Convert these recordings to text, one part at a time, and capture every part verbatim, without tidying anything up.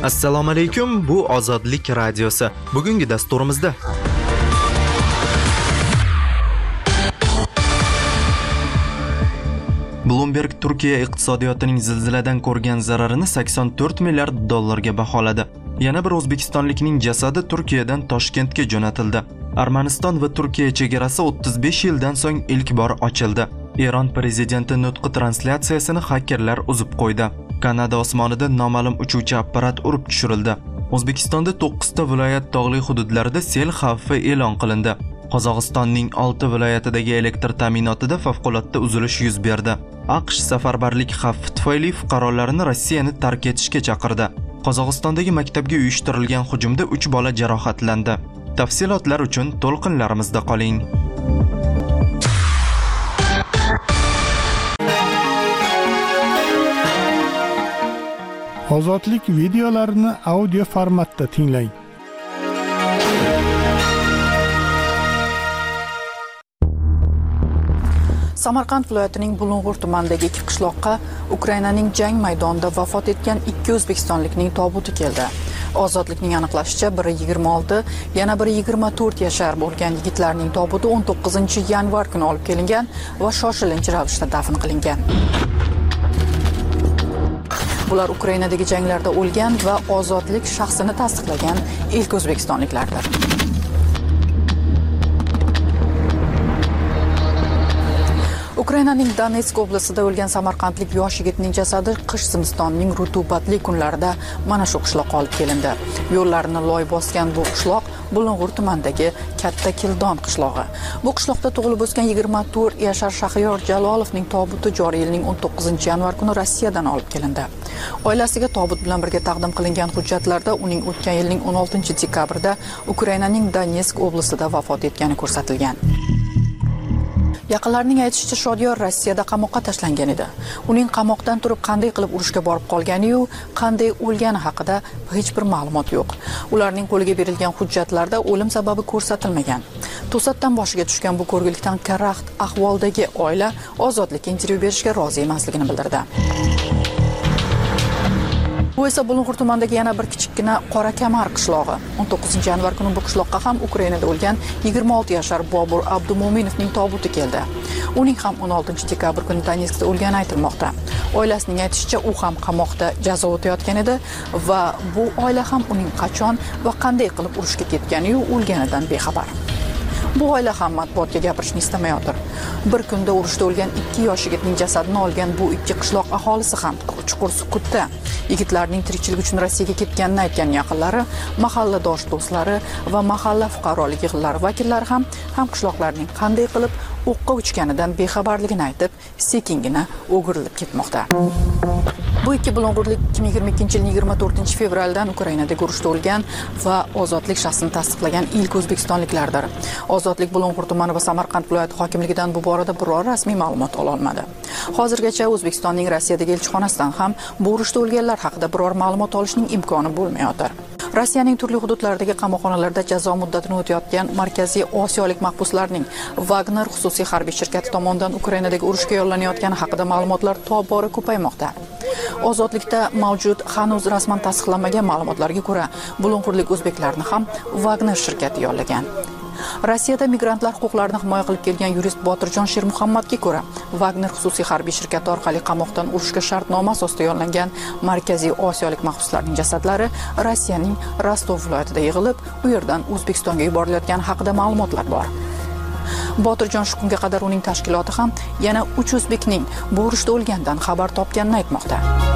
Assalomu alaykum, bu Ozodlik radiosi. Bugungi dasturimizda Bloomberg Turkiya iqtisodiyotining zilziladan ko'rgan zararini sakson to'rt milliard dollarga baholadi. Yana bir o'zbekistonlikning jasadi Turkiyadan Toshkentga jo'natildi. Armaniston va Turkiya chegarasi o'ttiz besh yildan so'ng ilk bor ochildi. Eron prezidenti nutqi translyatsiyasini xakerlar uzib qo'ydi. Kanada osmonida noma'lum uchuvchi apparat urib tushirildi. O'zbekistonda to'qqizta viloyat tog'li hududlarida sel xavfi e'lon qilindi. Qozog'istonning olti viloyatidagi elektr ta'minotida favqulodda uzilish yuz berdi. AQSh safarbarlik xavfi tufayli fuqarolarini Rossiyani tark etishga chaqirdi. Qozog'istondagi maktabga uyushtirilgan hujumda uch bola jarohatlandi. Tafsilotlar uchun to'lqinlarimizda qoling. Ozodlik videolarini audio formatda tinglang. Samarqand viloyatining Bulung'ur tumanidagi ikki qishloqqa Ukrainaning jang maydonida vafot etgan ikki o'zbekistonlikning tobuti keldi. Ozodlikning aniqlashicha, biri yigirma olti, yana biri yigirma to'rt yashar bo'lgan yigitlarning tobuti o'n to'qqizinchi yanvar kuni olib kelingan va shoshilinch ravishda dafn qilingan. Ular Ukrainadagi janglarda o'lgan va ozodlik shaxsini tasdiqlagan ilk o'zbekistonliklardir. Ukrainaning Donetsk oblastida o'lgan samarqandlik yosh yigitning jasadi qish zimistonining rutubatli kunlarida mana shu qishloqqa olib kelindi. Yo'llarini loy bosgan bu qishloq Bulung'ur tumanidagi Katta Kildon qishlog'i. Bu qishloqda tug'ilib o'sgan yigirma to'rt yashar Shahriyor Jalolovning tobuti joriy yilning o'n to'qqizinchi yanvar kuni Rossiyadan olib kelindi. Oilasiga tobut bilan birga taqdim qilingan hujjatlarda uning o'tgan yilning o'n oltinchi dekabrida Ukrainaning Donetsk oblastida vafot etgani ko'rsatilgan. Yaqinlarning aytishicha, Shodiyor Rossiyada qamoqqa tashlangan edi. Uning qamoqdan turib qanday qilib urushga borib qolgani-yu, qanday o'lgani haqida hech bir ma'lumot yo'q. Ularning qo'liga berilgan hujjatlarda o'lim sababi ko'rsatilmagan. To'satdan boshiga tushgan bu ko'rgilikdan karaxt ahvoldagi oila ozodlikka intervyu berishga rozi emasligini bildirdi. Bu esa Bulung'ur tumanidagi yana bir kichikgina Qora Kamar qishlog'i. o'n to'qqizinchi yanvar kuni bu qishloqqa ham Ukrainada o'lgan yigirma olti yashar Bobur Abdumo'minovning tobuti keldi. Uning ham o'n oltinchi dekabr kuni Donetskda o'lgani aytilmoqda. Oilasining aytishicha, u ham qamoqda jazo o'tayotgan edi va bu oila ham uning qachon va qanday qilib urushga ketgani-yu o'lganidan bexabar. Bu oila ham matbuotga gapirishni istamayotir. Bir kunda urushda o'lgan ikki yosh yigitning jasadini olgan bu ikki qishloq aholisi ham chuqur sukutda. Yigitlarning tirikchilik uchun Rossiyaga ketganini aytgan yaqinlari, mahalladosh do'stlari va mahalla fuqarolik yig'inlari vakillari ham ham qishloqlarning qanday qilib o'qqa uchganidan bexabarligini aytib, sekingina o'girilib ketmoqda. Bu ikki bulung'urlik ikki ming yigirma ikkinchi yilning yigirma to'rtinchi fevraldan Ukrainada urushda o'lgan va ozodlik shaxsini tasdiqlagan ilk o'zbekistonliklardir. Ozodlik Bulung'ur tumani va Samarqand viloyati hokimligidan bu borada biror rasmiy ma'lumot ola olmadi. Hozirgacha O'zbekistonning Rossiyadagi elchixonasidan ham bu urushda o'lganlar haqida biror ma'lumot olishning imkoni bo'lmayotir. Rossiyaning turli hududlaridagi qamoqxonalarda jazo muddatini o'tayotgan Markaziy Osiyolik mahbuslarning Wagner xususiy harbiy shirkati tomonidan Ukrainadagi urushga yollanayotgani haqida ma'lumotlar tobora ko'paymoqda. Ozodlikda mavjud hanuz rasman tasdiqlanmagan ma'lumotlarga ko'ra, bulung'urlik o'zbeklarni ham Wagner shirkati yollagan. Rossiyada migrantlar huquqlarini himoya qilib kelgan yurist Botirjon Shermuhammadga ko'ra, Wagner xususiy harbiy shirkati orqali qamoqdan urushga shartnoma asosida yollangan Markaziy Osiyolik mahbuslarning jasadlari Rossiyaning Rostov viloyatida yig'ilib, u yerdan O'zbekistonga yuborilayotgani haqida ma'lumotlar bor. Botirjon shu kunga qadar uning tashkiloti ham yana uch o'zbekning bu urushda o'lgandan xabar topganini aytmoqda.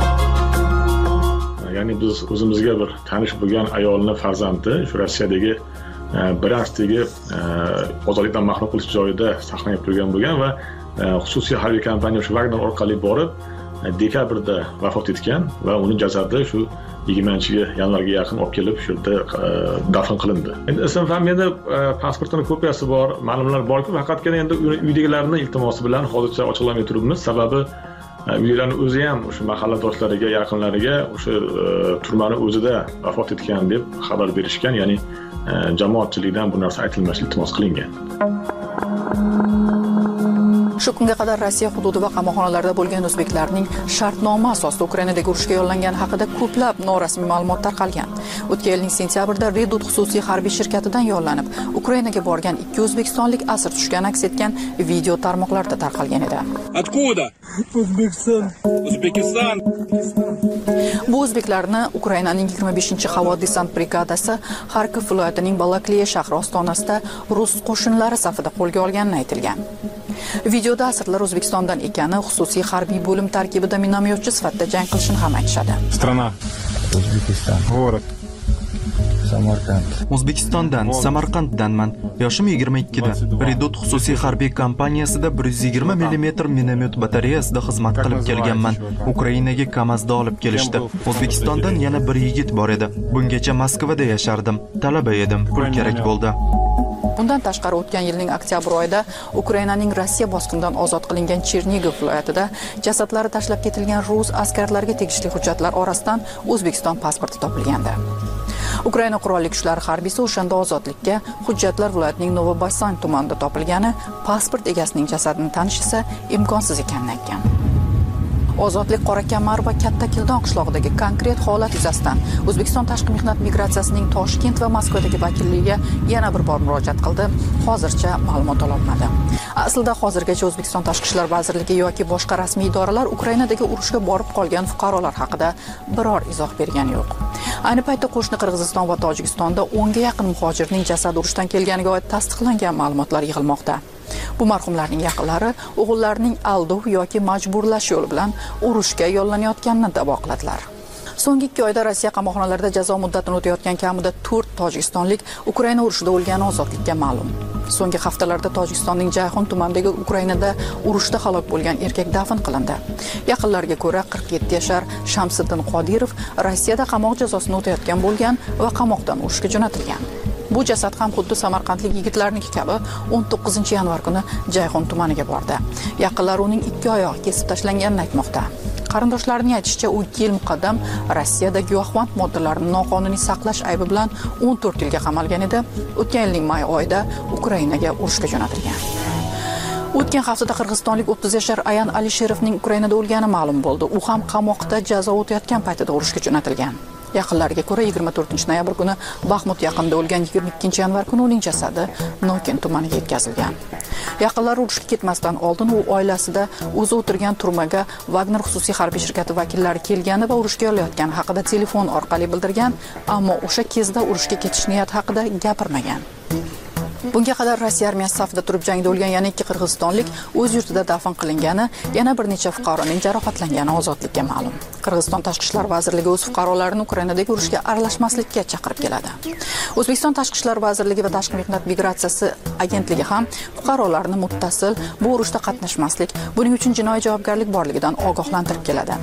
Ya'ni biz o'zimizga bir tanish bo'lgan ayolni farzandi shu Rossiyadagi Bryanskdagi ozodlikdan mahrum qilish joyida saqlanib turgan bo'lgan va xususiy harbiy kompaniya shu Wagner orqali borib dekabrda vafot etgan va uning jasadi shu yigirmanchi yanvarga yaqin olib kelib shu yerda dafn qilindi. Endi ism familiyada pasportining kopiyasi bor, ma'lumotlar bor-ku, faqatgina endi uydagilarning iltimosi bilan hozircha ochiqlamay turibmiz. Sababi uylarning o'zi ham o'sha mahalladoshlariga, yaqinlariga o'sha turmani o'zida vafot etgan deb xabar berishgan, ya'ni jamoatchilikdan bu narsa aytilmaslik iltimos qilingan. Shu kunga qadar Rossiya hududi va qamoqxonalarda bo'lgan o'zbeklarning shartnoma asosida Ukrainadagi urushga yollangani haqida ko'plab norasmiy ma'lumot tarqalgan. O'tgan yilning sentyabrida Redut xususiy harbiy shirkatidan yollanib, Ukrainaga borgan ikki o'zbekistonlik asir tushgani aks etgan video tarmoqlarda tarqalgan edi. Откуда? O'zbekiston. O'zbekiston. Bu o'zbeklarni Ukrainaning yigirma beshinchi havo desant brigadasi Xarkov viloyatining Balakliya shahri ostonasida rus qo'shinlari safida qo'lga olgani aytilgan. Videoda asirlar O'zbekistondan ekani, xususiy harbiy bo'lim tarkibida minomyotchi sifatida jang qilishini ham aytishadi. Strana. O'zbekiston. Город. Samarqand. O'zbekistondan, Samarqanddanman. Yoshim yigirma ikkida. Redut xususiy harbiy kompaniyasida bir yuz yigirma millimetr minomyot batareyasida xizmat qilib kelganman. Ukrainaga Kamazda olib kelishdi. O'zbekistondan yana bir yigit bor edi. Bungacha Moskvada yashardim. Talaba edim, pul kerak bo'ldi. Bundan tashqari o'tgan yilning oktyabr oyida Ukrainaning Rossiya bosqinidan ozod qilingan Chernigov viloyatida jasadlari tashlab ketilgan rus askarlariga tegishli hujjatlar orasidan O'zbekiston pasporti topilgandi. Ukraina qurolli kuchlari harbiysi o'shanda ozodlikka hujjatlar viloyatining Novobasan tumanida topilgani, pasport egasining jasadini tanish esa imkonsiz ekanini aytgan. Ozodlik Qorakamar va Katta Kildon qishlog'idagi konkret holat yuzasidan O'zbekiston tashqi mehnat migratsiyasining Toshkent va Moskvadagi vakilligiga yana bir bor murojaat qildi. Hozircha ma'lumot ololmadi. Aslida hozirgacha O'zbekiston Tashqi ishlar vazirligi yoki boshqa rasmiy idoralar Ukrainadagi urushga borib qolgan fuqarolar haqida biror izoh bergani yo'q. Ayni paytda qo'shni Qirg'iziston va Tojikistonda o'nga yaqin muhojirning jasadi urushdan kelganiga oid tasdiqlangan ma'lumotlar yig'ilmoqda. Bu marhumlarning yaqinlari o'g'illarining aldov yoki majburlash yo'li bilan urushga yollanayotganini da'vo qiladilar. So'nggi ikki oyda Rossiya qamoqxonalarida jazo muddatini o'tayotgan kamida to'rt tojikistonlik Ukraina urushida o'lgani ozodlikka ma'lum. So'nggi haftalarda Tojikistonning Jayxon tumanidagi Ukrainada urushda halok bo'lgan erkak dafn qilindi. Yaqinlarga ko'ra qirq yetti yashar Shamsiddin Qodirov Rossiyada qamoq jazosini o'tayotgan bo'lgan va qamoqdan urushga jo'natilgan. Bu jasad ham xuddi samarqandlik yigitlarniki kabi o'n to'qqizinchi yanvar kuni Jayxon tumaniga bordi. Yaqinlar uning ikki oyog'i kesib tashlanganini aytmoqda. Qarindoshlarining aytishicha, u ikki yil muqaddam Rossiyada giyohvand moddalarni noqonuniy saqlash aybi bilan o'n to'rt yilga qamalgan edi. O'tgan yilning may oyida Ukrainaga urushga jo'natilgan. O'tgan haftada qirg'izistonlik o'ttiz yashar Ayan Alisherovning Ukrainada o'lgani ma'lum bo'ldi. U ham qamoqda jazo o'tayotgan paytida urushga jo'natilgan. Yaqinlariga ko'ra yigirma to'rtinchi noyabr kuni Baxmut yaqinida o'lgan yigirma ikkinchi yanvar kuni uning jasadi Nokin tumaniga yetkazilgan. Yaqinlari urushga ketmasdan oldin u oilasida o'zi o'tirgan turmaga Wagner xususiy harbiy shirkati vakillari kelgani va urushga yo'llayotgani haqida telefon orqali bildirgan, ammo o'sha kezda urushga ketish niyati haqida gapirmagan. Bunga qadar Rossiya armiyasi safida turib jangda o'lgan yana ikki qirg'izistonlik o'z yurtida dafn qilingani, yana bir necha fuqaroning jarohatlangani ozodlikka ma'lum. Qirg'iziston Tashqi ishlar vazirligi o'z fuqarolarini Ukrainadagi urushga aralashmaslikka chaqirib keladi. O'zbekiston Tashqi ishlar vazirligi va Tashqi mehnat migratsiyasi agentligi ham fuqarolarni muttasil bu urushda qatnashmaslik, buning uchun jinoiy javobgarlik borligidan ogohlantirib keladi.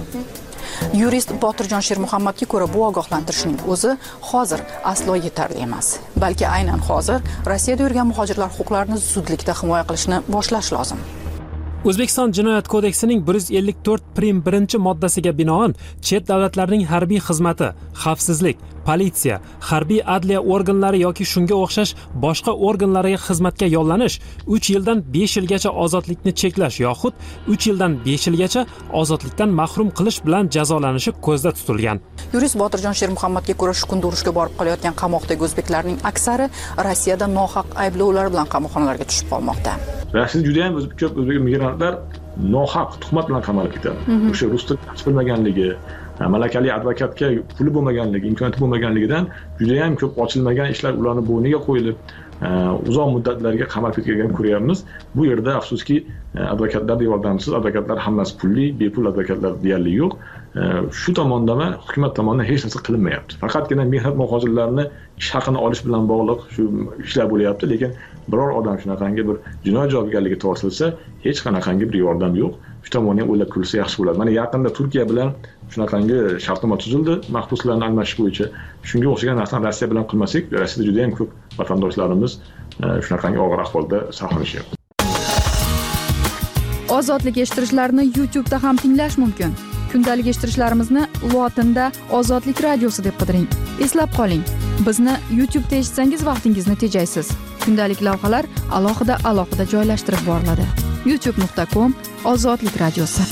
Yurist Botirjon Shermuhammadga ko'ra bu ogohlantirishning o'zi hozir aslo yetarli emas. Balki aynan hozir Rossiyada yurgan muhojirlar huquqlarini zudlikda himoya qilishni boshlash lozim. O'zbekiston Jinoyat kodeksining bir yuz ellik to'rt prim birinchi moddasiga binoan chet davlatlarning harbiy xizmati, xavfsizlik, politsiya, harbiy adliya organlari yoki shunga o'xshash boshqa organlariga xizmatga yollanish uch yildan besh yilgacha ozodlikni cheklash yoxud uch yildan besh yilgacha ozodlikdan mahrum qilish bilan jazolanishi ko'zda tutilgan. Yurist Botirjon Shermuhammadga ko'ra shu kunda urushga borib qolayotgan qamoqdagi o'zbeklarning aksari Rossiyada nohaq ayblovlar bilan qamoqxonalarga tushib qolmoqda. Rossiyada juda ham ko'p o'zbek migrantlar nohaq tuhmat bilan qamalib ketadi. O'sha rus tilini bilmaganligi, malakali advokatga puli bo'lmaganligi, imkoniyati bo'lmaganligidan juda ham ko'p ochilmagan ishlar ularning bo'yniga qo'yilib, uzoq muddatlarga qamalib ketganini ko'ryapmiz. Bu yerda afsuski advokatlarning yordamisiz, advokatlar hammasi pulli, bepul advokatlar deyarli yo'q. Shu tomondan hukumat tomonidan hech narsa qilinmayapti. Faqatgina mehnat muhojirlarini ish haqini olish bilan bog'liq shu ishlar bo'lyapti, lekin biror odam shunaqangi bir jinoiy javobgarlikka tortilsa, hech qanaqangi bir yordam yo'q. Shu tomonni ham o'ylab ko'rilsa yaxshi bo'ladi. Mana yaqinda Turkiya bilan shunaqangi shartnoma tuzildi, mahbuslarni almashish bo'yicha. Shunga o'xshagan narsani Rossiya bilan qilmasak, Rossiyada juda ham ko'p vatandoshlarimiz shunaqangi og'ir ahvolda saqlanishyapti. Ozodlik eshittirishlarni YouTube'da ham tinglash mumkin. Kundalik eshittirishlarimizni lotinda Ozodlik radiosi deb qidiring. Eslab qoling, bizni YouTube'da eshitsangiz vaqtingizni tejaysiz. Kundalik lavhalar alohida-alohida joylashtirib boriladi. youtube nuqta com ozodlik radiosi.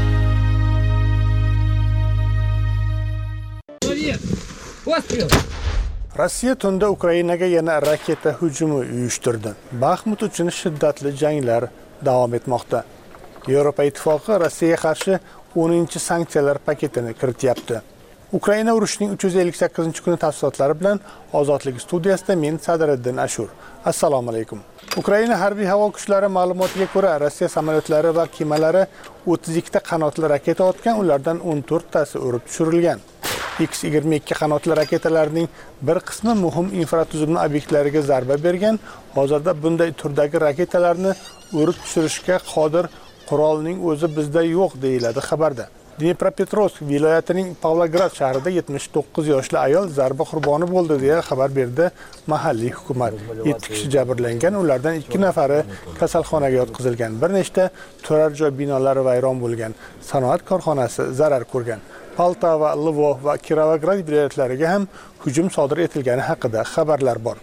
Rossiya tunda Ukrainaga yana raketa hujumi uyushtirdi. Baxmut uchun shiddatli janglar davom etmoqda. Yevropa Ittifoqi Rossiyaga qarshi o'ninchi sanksiyalar paketini kirityapti. Ukraina urushining uch yuz ellik sakkizinchi kuni tafsilotlari bilan Ozodlik studiyasida men Sadiriddin Ashur. Assalomu alaykum. Ukraina harbiy havo kuchlari ma'lumotiga ko'ra, Rossiya samolyotlari va kemalari o'ttiz ikkita qanotli raketa otgan, ulardan o'n to'rttasi urib tushirilgan. X yigirma ikki qanotli raketalarning bir qismi muhim infratuzilma obyektlariga zarba bergan. Hozirda bunday turdagi raketalarni urib tushirishga qodir qurolning o'zi bizda yo'q deyiladi xabarda. Dnepropetrovsk viloyatining Pavlograd shahrida yetmish to'qqiz yoshli ayol zarba qurboni bo'ldi deya xabar berdi mahalliy hukumat. yetti kishi jabrlangan, ulardan ikki nafari kasalxonaga yotqizilgan. Bir nechta turar joy binolari vayron bo'lgan. Sanoat korxonasi zarar ko'rgan. Poltava, Lvov va Kirovograd viloyatlariga ham hujum sodir etilgani haqida xabarlar bor.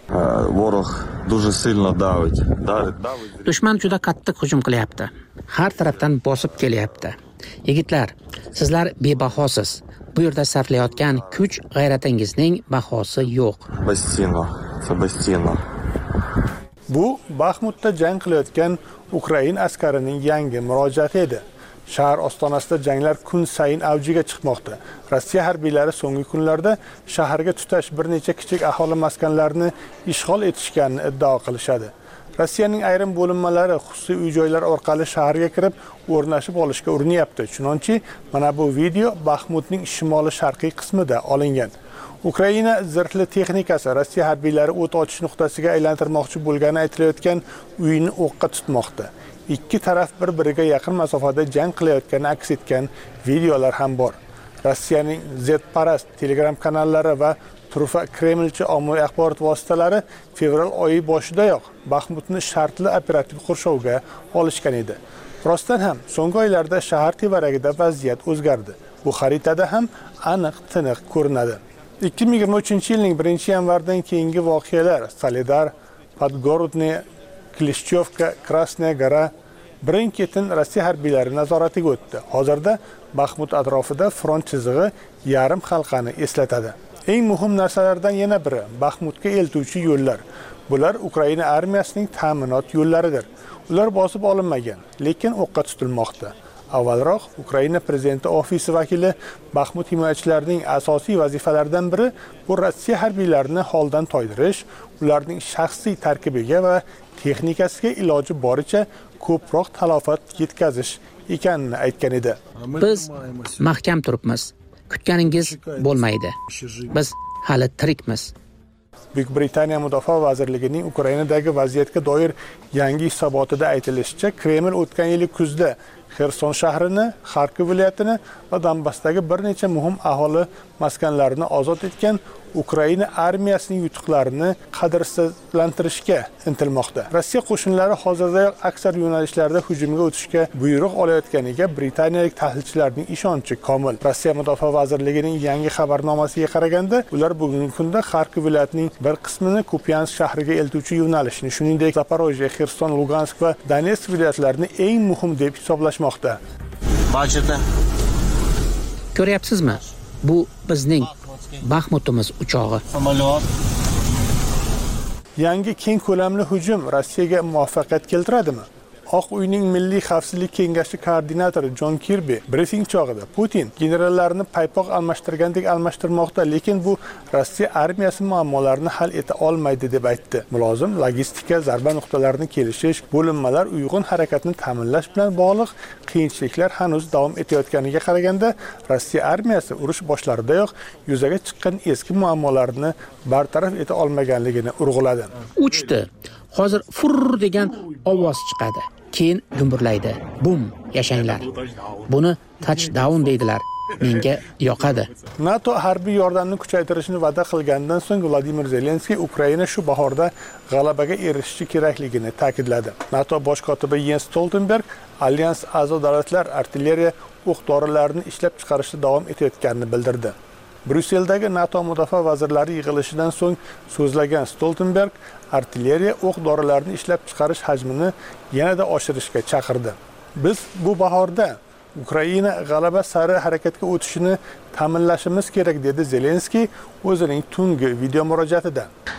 Dushman juda qattiq hujum qilyapti. Har tarafdan bosib kelyapti. Yigitlar, sizlar bebahosiz. Bu yerda sarflayotgan kuch g'ayratingizning bahosi yo'q. Bu Baxmutda jang qilayotgan Ukraina askarining yangi murojaati edi. Shahar ostonasida janglar kun sayin avjiga chiqmoqda. Rossiya harbiylari so'nggi kunlarda shaharga tutash bir necha kichik aholi maskanlarini ishg'ol etishganini iddao qilishadi. Rossiyaning ayrim bo'linmalari xususiy uy-joylar orqali shaharga kirib, o'rnashib olishga urinyapti. Chunonchi, mana bu video Baxmutning shimoli-sharqiy qismida olingan. Ukraina zirhli texnikasi Rossiya harbiylari o't ochish nuqtasiga aylantirmoqchi bo'lgani aytilayotgan uyni o'qqa tutmoqda. Ikki taraf bir-biriga yaqin masofada jang qilayotgani aks etgan videolar ham bor. Rossiyaning Z-parast Telegram kanallari va turfa Kremlchi ommaviy axborot vositalari fevral oyi boshidayoq Baxmutni shartli operativ qurshovga olishgan edi. Rostdan ham so'nggi oylarda shahar tevaragida vaziyat o'zgardi. Bu xaritada ham aniq-tiniq ko'rinadi. ikki ming yigirma uchinchi yilning birinchi yanvardan keyingi voqealar Soledar, Podgorodniy, Klishchovka, Krasnaya Gora birin-ketin Rossiya harbiylari nazoratiga o'tdi. Hozirda Baxmut atrofida front chizig'i yarim halqani eslatadi. Eng muhim narsalardan yana biri Baxmutga eltuvchi yo'llar. Bular Ukraina armiyasining ta'minot yo'llaridir. Ular bosib olinmagan, lekin o'qqa tutilmoqda. Avvalroq Ukraina prezidenti ofisi vakili Baxmut himoyachilarining asosiy vazifalaridan biri bu Rossiya harbiylarini holdan toydirish, ularning shaxsiy tarkibiga va texnikasiga iloji boricha ko'proq talofat yetkazish ekanini aytgan edi. Biz mahkam turibmiz. Kutganingiz bo'lmaydi. Biz hali tirikmiz. Buyuk Britaniya Mudofaa vazirligining Ukrainadagi vaziyatga doir yangi hisobotida aytilishicha, Kreml o'tgan yil kuzda Xerson shahrini, Xarkov viloyatini va Donbassdagi bir necha muhim aholi maskanlarini ozod etgan Ukraina armiyasining yutuqlarini qadrsizlantirishga intilmoqda. Rossiya qo'shinlari hozirda aksar yo'nalishlarda hujumga o'tishga buyruq olayotganiga britaniyalik tahlilchilarning ishonchi komil. Rossiya Mudofaa vazirligining yangi xabarnomasiga qaraganda, ular bugungi kunda Xarkov viloyatining bir qismini Kupiansk shahriga eltuvchi yo'nalishni, shuningdek Zaporojye, Xerson, Lugansk va Donetsk viloyatlarini eng muhim deb hisoblashmoqda. Ko'ryapsizmi? Bu bizning Baxmutimiz uchog'i. Yangi keng ko'lamli hujum Rossiyaga muvaffaqiyat keltiradimi? Oq uyning Milliy xavfsizlik kengashi koordinatori Jon Kirbi brifing chog'ida Putin generallarini paypoq almashtirgandek almashtirmoqda, lekin bu Rossiya armiyasi muammolarini hal eta olmaydi deb aytdi. Mulozim logistika, zarba nuqtalarini kelishish, bo'linmalar uyg'un harakatni ta'minlash bilan bog'liq qiyinchiliklar hanuz davom etayotganiga qaraganda, Rossiya armiyasi urush boshlaridayoq yuzaga chiqqan eski muammolarni bartaraf eta olmaganligini urg'uladi. Uchdi. Hozir furr degan ovoz chiqadi. Keyin gumburlaydi. Bum, yashanglar. Buni touchdown deydilar. Menga yoqadi. NATO harbiy yordamni kuchaytirishni va'da qilgandan so'ng Vladimir Zelenskiy Ukraina shu bahorda g'alabaga erishishi kerakligini ta'kidladi. NATO bosh kotibi Jens Stoltenberg alyans a'zo davlatlar artilleriya o'q-dorilarini ishlab chiqarishda davom etayotganini bildirdi. Bryusseldagi NATO mudofaa vazirlari yig'ilishidan so'ng so'zlagan Stoltenberg artilleriya o'q-dorilarini ishlab chiqarish hajmini yanada oshirishga chaqirdi. Biz bu bahorda Ukraina g'alaba sari harakatga o'tishini ta'minlashimiz kerak, dedi Zelenskiy o'zining tungi video murojaatida.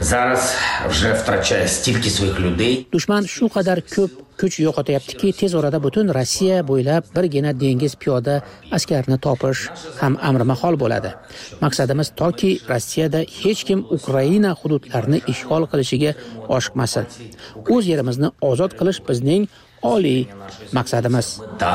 Dushman shu qadar ko'p kuch yo'qotyaptiki, tez orada butun Rossiya bo'ylab birgina dengiz piyoda askarini topish ham amri mahol bo'ladi. Maqsadimiz toki Rossiyada hech kim Ukraina hududlarini ishg'ol qilishiga oshiqmasin. O'z yerimizni ozod qilish bizning oliy maqsadimiz.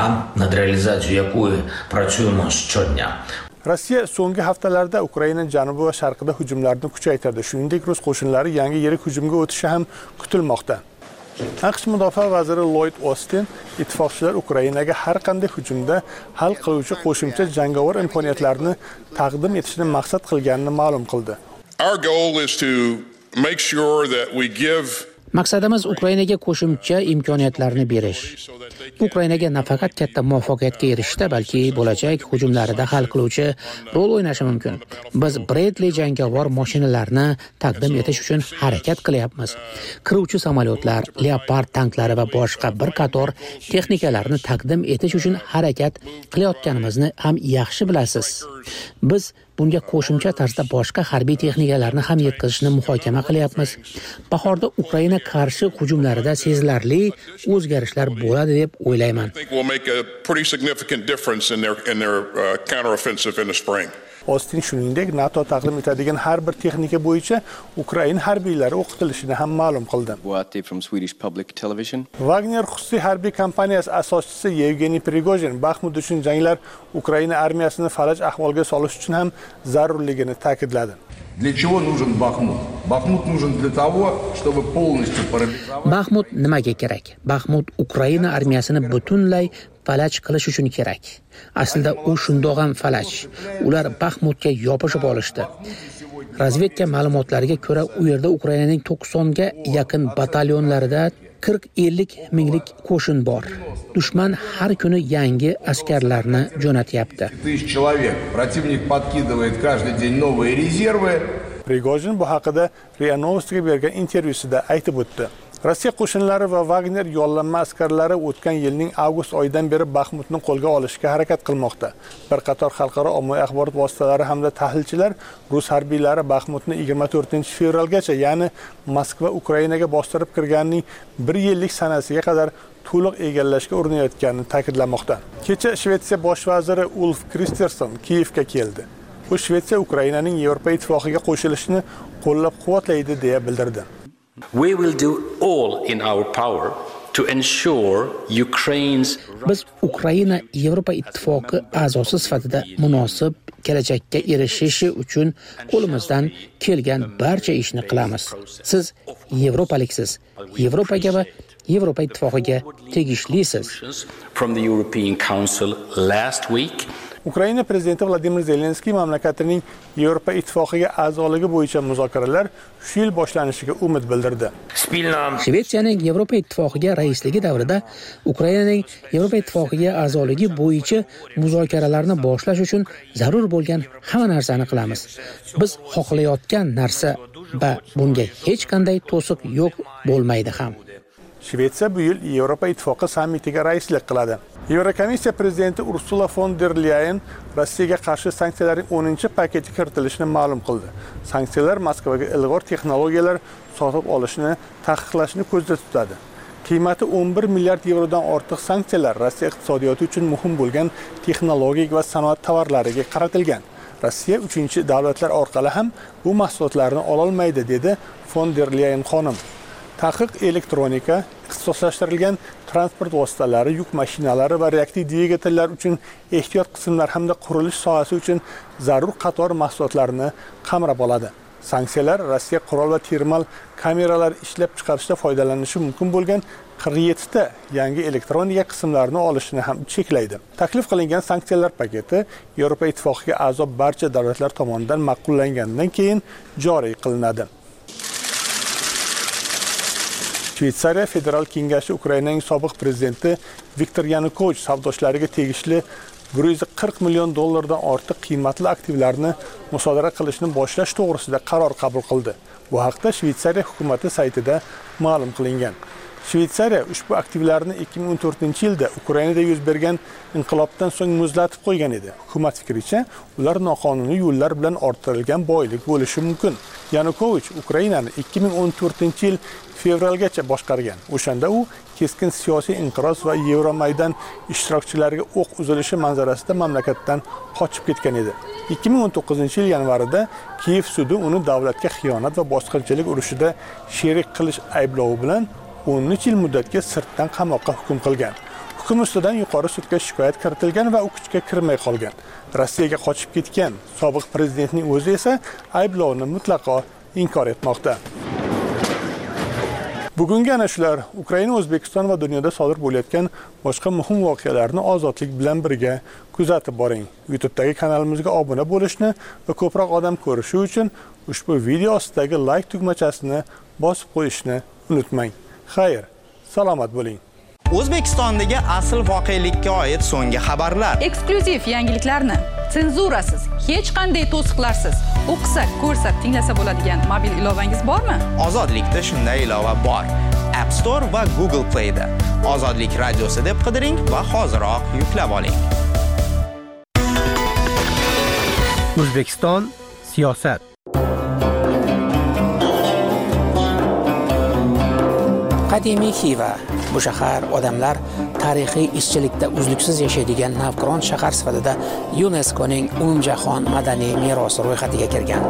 Rossiya so'nggi haftalarda Ukraina janubi va sharqida hujumlarni kuchaytirdi. Shuningdek, rus qo'shinlari yangi yirik hujumga o'tishi ham kutilmoqda. AQSh mudofaa vaziri Lloyd Austin ittifoqchilar Ukrainaga har qanday hujumda hal qiluvchi qo'shimcha jangovar imkoniyatlarni taqdim etishni maqsad qilganini ma'lum qildi. Our goal is to make sure that we give Maqsadimiz Ukrainaga qo'shimcha imkoniyatlarni berish. Ukrainaga nafaqat katta muvaffaqiyatga erishishda, balki bo'lajak hujumlarida hal qiluvchi rol o'ynashi mumkin. Biz Bradley jangovar mashinalarni taqdim etish uchun harakat qilyapmiz. Qiruvchi samolyotlar, Leopard tanklari va boshqa bir qator texnikalarni taqdim etish uchun harakat qilayotganimizni ham yaxshi bilasiz. Biz bunga qo'shimcha tarzda boshqa harbiy texnikalarni ham yetkazishni muhokama qilyapmiz. Bahorda Ukraina qarshi hujumlarida sezilarli o'zgarishlar bo'ladi deb o'ylayman. Austin shuningdek NATO taqdim etadigan har bir texnika bo'yicha Ukraina harbiylari o'qitilishini ham ma'lum qildi. Wagner xususiy harbiy kompaniyasi asoschisi Yevgeniy Prigozhin Baxmut uchun janglar Ukraina armiyasini falaj ahvolga solish uchun ham zarurligini ta'kidladi. Для чего нужен Бахмут? Бахмут нужен для того, чтобы полностью парализовать. Baxmut nimaga kerak? Baxmut Ukraina armiyasini butunlay falaj qilish uchun kerak. Aslida u shundoq ham falaj. Ular Baxmutga yopishib olishdi. Razvedka ma'lumotlariga ko'ra, u yerda Ukrainaning to'qsonga yaqin batalyonlarida qirq ellik minglik qo'shin bor. Dushman har kuni yangi askarlarni jo'natyapti. Противник подкидывает каждый день новые резервы. Prigozhin bu haqida RIA Novostga bergan intervyusida aytib o'tdi. Rossiya qo'shinlari va Wagner yollanma askarlari o'tgan yilning avgust oyidan beri Baxmutni qo'lga olishga harakat qilmoqda. Bir qator xalqaro ommaviy axborot vositalari hamda tahlilchilar rus harbiylari Baxmutni yigirma to'rtinchi fevralgacha, ya'ni Moskva Ukrainaga bostirib kirganining bir yillik sanasiga qadar to'liq egallashga urinayotganini ta'kidlamoqda. Kecha Shvetsiya bosh vaziri Ulf Kristersson Kiyevga keldi. U Shvetsiya Ukrainaning Yevropa ittifoqiga qo'shilishini qo'llab-quvvatlaydi deya bildirdi. We will do all in our power to ensure Ukraine's Biz Ukraina Yevropa ittifoqi a'zosi sifatida munosib kelajakka erishishi uchun qo'limizdan kelgan barcha ishni qilamiz. Siz Yevropaliksiz. Yevropaga va Yevropa ittifoqiga tegishlisiz. From the European Council last week. Ukraina prezidenti Vladimir Zelenskiy mamlakatining Yevropa ittifoqiga a'zoligi bo'yicha muzokaralar shu yil boshlanishiga umid bildirdi. Shvetsiyaning Yevropa ittifoqiga raisligi davrida Ukrainaning Yevropa ittifoqiga a'zoligi bo'yicha muzokaralarni boshlash uchun zarur bo'lgan hamma narsani qilamiz. Biz xohlayotgan narsa va bunga hech qanday to'siq yo'q bo'lmaydi ham. Shvetsiya bu yil Yevropa ittifoqi sammitiga raislik qiladi. Yevrokomissiya prezidenti Ursula von der Leyen Rossiyaga qarshi sanksiyalarning o'ninchi paketi kiritilishini ma'lum qildi. Sanksiyalar Moskvaga ilg'or texnologiyalar sotib olishni taqiqlashni ko'zda tutadi. Qiymati o'n bir milliard yevrodan ortiq sanksiyalar Rossiya iqtisodiyoti uchun muhim bo'lgan texnologik va sanoat tovarlariga qaratilgan. Rossiya uchinchi davlatlar orqali ham bu mahsulotlarni ola olmaydi, dedi von der Leyen xonim. Taqiq elektronika, ixtisoslashtirilgan transport vositalari, yuk mashinalari va reaktiv dvigatellar uchun ehtiyot qismlar hamda qurilish sohasi uchun zarur qator mahsulotlarni qamrab oladi. Sanksiyalar Rossiya qurol va termal kameralar ishlab chiqarishda foydalanishi mumkin bo'lgan qirq yetti ta yangi elektronika qismlarini olishni ham cheklaydi. Taklif qilingan sanksiyalar paketi Yevropa ittifoqiga a'zo barcha davlatlar tomonidan ma'qullangandan keyin joriy qilinadi. Shveysariya Federal Kengashi Ukrainaning sobiq prezidenti Viktor Yanukovich savdoshlariga tegishli bir yuz qirq million dollardan ortiq qiymatli aktivlarni musodara qilishni boshlash to'g'risida qaror qabul qildi. Bu haqda Shveysariya hukumati saytida ma'lum qilingan. Shveysariya ushbu aktivlarni ikki ming o'n to'rtinchi yilda Ukrainada yuz bergan inqilobdan so'ng muzlatib qo'ygan edi. Hukumat fikricha, ular noqonuniy yo'llar bilan orttirilgan boylik bo'lishi mumkin. Yanukovich Ukrainani ikki ming o'n to'rtinchi yil fevralgacha boshqargan. O'shanda u keskin siyosiy inqiroz va Yevromaydan ishtirokchilariga o'q uzilishi manzarasida mamlakatdan qochib ketgan edi. ikki ming o'n to'qqizinchi yil yanvarida Kiyev sudi uni davlatga xiyonat va bosqinchilik urushida sherik qilish ayblovi bilan o'n uch yil muddatga sirtdan qamoqqa hukm qilgan. Hukm ustidan yuqori sudga shikoyat kiritilgan va u kuchga kirmay qolgan. Rossiyaga qochib ketgan sobiq prezidentning o'zi esa ayblovni mutlaqo inkor etmoqda. Bugungi ana shular Ukraina, O'zbekiston va dunyoda sodir bo'layotgan boshqa muhim voqealarni ozodlik bilan birga kuzatib boring. YouTube'dagi kanalimizga obuna bo'lishni va ko'proq odam ko'rishi uchun ushbu video ostidagi like tugmachasini bosib qo'yishni unutmang. Xayr, salomat bo'ling. O'zbekistondagi asl voqelikka oid so'nggi xabarlar. Eksklyuziv yangiliklarni senzurasiz, hech qanday to'siqlarsiz o'qisa, ko'rsa, tinglasa bo'ladigan mobil ilovangiz bormi? Ozodlikda shunday ilova bor. App Store va Google Play da. Ozodlik radiosi deb qidiring va hoziroq yuklab oling. O'zbekiston siyosat. Qadimiy Xiva. Bu shahar odamlar tarixiy ishchilikda uzluksiz yashaydigan navqiron shahar sifatida YuNESKOning umumjahon madaniy merosi ro'yxatiga kirgan.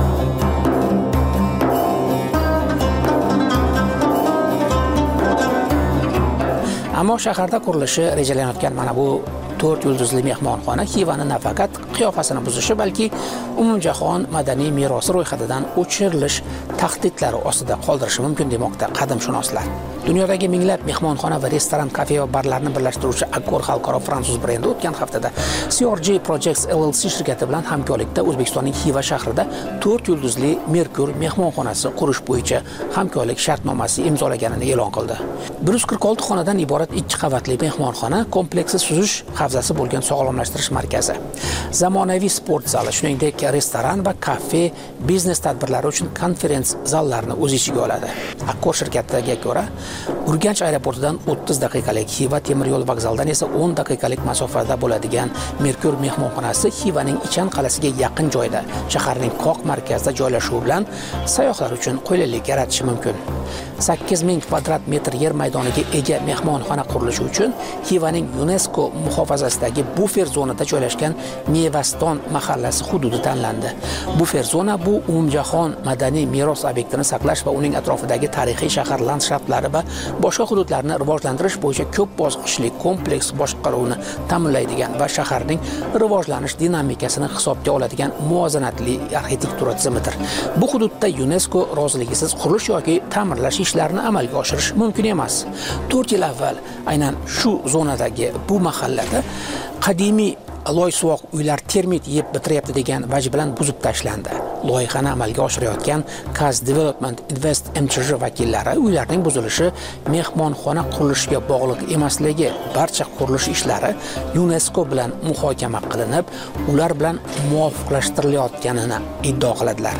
Ammo shaharda qurilishi rejalanayotgan mana bu to'rt yulduzli mehmonxona Xivani nafaqat qiyofasini buzishi, balki umumjahon madaniy merosi ro'yxatidan o'chirilish tahdidlari ostida qoldirishi mumkin demoqda qadimshunoslar. Dunyodagi minglab mehmonxona va restoran, kafe va barlarni birlashtiruvchi Accor xalqaro fransuz brendi o'tgan haftada C R J Projects L L C shirkati bilan hamkorlikda O'zbekistonning Xiva shahrida to'rt yulduzli Merkur mehmonxonasi qurish bo'yicha hamkorlik shartnomasi imzolaganini e'lon qildi. bir yuz qirq olti xonadan iborat ikki qavatli mehmonxona kompleksi suzish havzasi bo'lgan sog'lomlashtirish markazi, zamonaviy sport zali, shuningdek restoran va kafe, biznes tadbirlari uchun konferens zallarini o'z ichiga oladi. Accor shirkatiga ko'ra, Urganch aeroportidan o'ttiz daqiqalik, Xiva temir yo'l vokzalidan esa o'n daqiqalik masofada bo'ladigan Merkur mehmonxonasi Xivaning Ichan qalasiga yaqin joyda, shaharning qoq markazida joylashuvi bilan sayyohlar uchun qulaylik yaratishi mumkin. sakkiz ming kvadrat metr yer maydoniga ega mehmonxona qurilishi uchun Xivaning UNESCO muhofazasidagi bufer zonada joylashgan Mevaston mahallasi hududi tanlandi. Bufer zona bu umumjahon madaniy meros obyektini saqlash va uning atrofidagi tarixiy shahar landshaftlari va boshqa hududlarni rivojlantirish bo'yicha ko'p bosqichli kompleks boshqaruvni ta'minlaydigan va shaharning rivojlanish dinamikasini hisobga oladigan muvozanatli arxitektura tizimidir. Bu hududda UNESCO roziligisiz qurilish yoki ta'mirlash ishlarini amalga oshirish mumkin emas. to'rt yil avval aynan shu zonadagi bu mahallada qadimiy loysuvoq uylar termit yeb bitiryapti degan vaj bilan buzib tashlandi. Loyihani amalga oshirayotgan Kaz Development Invest M Ch J vakillari uylarning buzilishi mehmonxona qurilishiga bog'liq emasligi, barcha qurilish ishlari UNESCO bilan muhokama qilinib, ular bilan muvofiqlashtirilayotganini iddao qiladilar.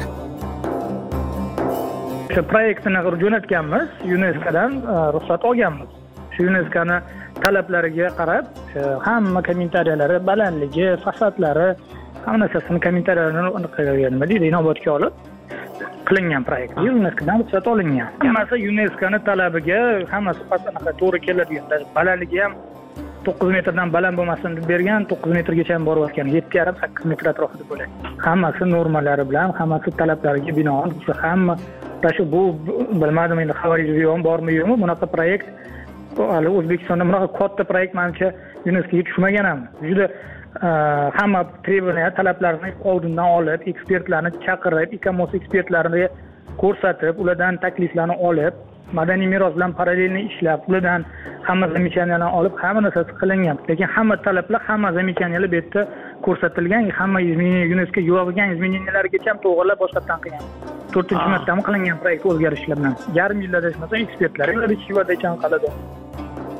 Shu proyektni jo'natganmiz, YuNESKOdan ruxsat olganmiz. Shu YuNESKOning talablariga qarab, hamma kommentariyalari, balandligi, fasadlari, hamma narsasini kommentariyalarini qilgan, deydi, inobatga olib qilingan proyekt. YuNESKOdan ruxsat olingan. Hammasi YuNESKOning talabiga, hammasi pastanaqa to'g'ri keladigan. Balandligi ham to'qqiz metrdan baland bo'lmasin deb bergan, to'qqiz metrgacha ham borayotgan, yetti yarim sakkiz metr atrofida bo'ladi. Hammasi normalari bilan, hammasi talablariga binoan, hamma shu bu bilmadim endi xabaringiz bormi yo'qmi, bunaqa proyekt hali O'zbekistonda bunaqa katta proyekt menimcha YuNESKOga tushmagan ham. Juda hamma trебования, talablarni oldindan olib, ekspertlarni chaqirib, ICOMOS ekspertlarini ko'rsatib, ulardan takliflarni olib, madaniy meros bilan parallelni ishlab, ulardan hamma zamechaniyalarni olib, hamma narsasi qilingan. Lekin hamma talablar, hamma zamechaniyalar bu yerda ko'rsatilgan, hamma YuNESKO yo'g'igan izmeniylargacha ham to'g'rilab boshqatdan qilgan. to'rtinchi martami qilingan proyekt o'zgarishlar bilan. Yarim yilda adashmasam ekspertlar ular Xivada ekan qalada.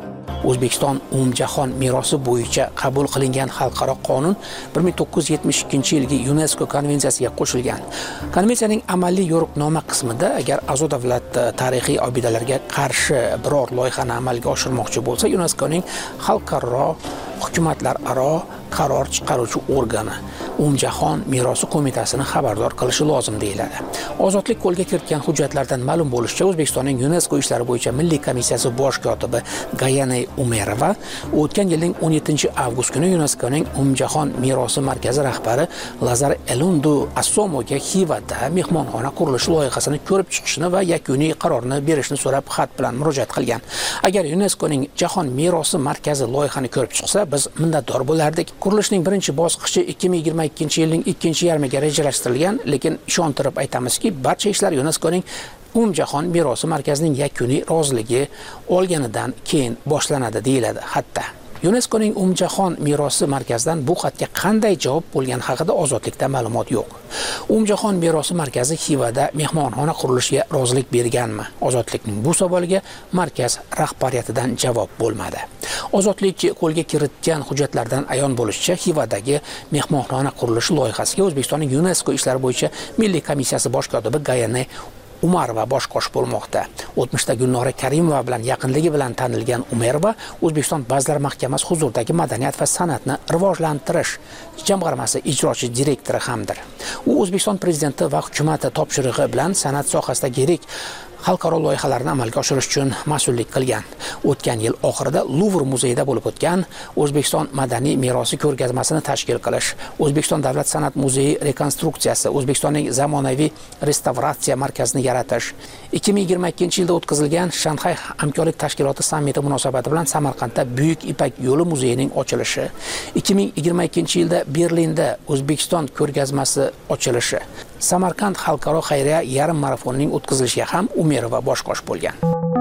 O'zbekiston umumjahon merosi bo'yicha qabul qilingan xalqaro qonun bir ming to'qqiz yuz yetmish ikkinchi yilgi UNESCO konvensiyasiga qo'shilgan. Konvensiyaning amaliy yo'riqnoma qismida agar a'zo davlat tarixiy obidalarga qarshi biror loyihani amalga oshirmoqchi bo'lsa, UNESCOning xalqaro hukumatlararo qaror chiqaruvchi organi umumjahon merosi qo'mitasini xabardor qilishi lozim deyiladi. Ozodlik qo'lga kiritgan hujjatlardan ma'lum bo'lishicha, O'zbekistonning UNESCO ishlari bo'yicha Milliy komissiyasi bosh kotibi Gayane Umerova o'tgan yilning o'n yettinchi avgust kuni UNESCOning umumjahon merosi markazi rahbari Lazar Elundu Assomoga Xivada mehmonxona qurilishi loyihasini ko'rib chiqishni va yakuniy qarorni berishni so'rab xat bilan murojaat qilgan. Agar UNESCOning jahon merosi markazi loyihani ko'rib chiqsa, biz minnatdor bo'lardik. Qurilishning birinchi bosqichi ikki ming yigirma ikkinchi yilning ikkinchi yarmiga rejalashtirilgan, lekin ishontirib aytamizki, barcha ishlar UNESCOning umumjahon merosi markazining yakuniy roziligi olganidan keyin boshlanadi deyiladi xatda. UNESCOning umumjahon merosi markazidan bu xatga qanday javob bo'lgani haqida ozodlikda ma'lumot yo'q. Umumjahon merosi markazi Xivada mehmonxona qurilishiga rozilik berganmi? Ozodlikning bu savoliga markaz rahbariyatidan javob bo'lmadi. Ozodlik qo'lga kiritgan hujjatlardan ayon bo'lishicha, Xivadagi mehmonxona qurilishi loyihasiga O'zbekistonning UNESCO ishlari bo'yicha Milliy komissiyasi bosh kotibi Gayane Umarova bosh qosh bo'lmoqda. O'tmishda Gulnora Karimova bilan yaqinligi bilan tanilgan Umarova O'zbekiston Vazirlar Mahkamasi huzuridagi madaniyat va san'atni rivojlantirish jamg'armasi ijrochi direktori hamdir. U O'zbekiston prezidenti va hukumati topshirig'i bilan san'at sohasidagi yirik xalqaro loyihalarni amalga oshirish uchun mas'ullik qilgan. O'tgan yil oxirida Luvr muzeyida bo'lib o'tgan O'zbekiston madaniy merosi ko'rgazmasini tashkil qilish, O'zbekiston davlat san'at muzeyi rekonstruksiyasi, O'zbekistonning zamonaviy restavratsiya markazini yaratish, ikki ming yigirma ikkinchi yilda o'tkazilgan Shanxay hamkorlik tashkiloti sammiti munosabati bilan Samarqandda Buyuk Ipak yo'li muzeyining ochilishi, ikki ming yigirma ikkinchi yilda Berlinda O'zbekiston ko'rgazmasi ochilishi, Samarqand xalqaro xayriya yarim marafonining o'tkazilishiga ham Umerova bosh qosh bo'lgan.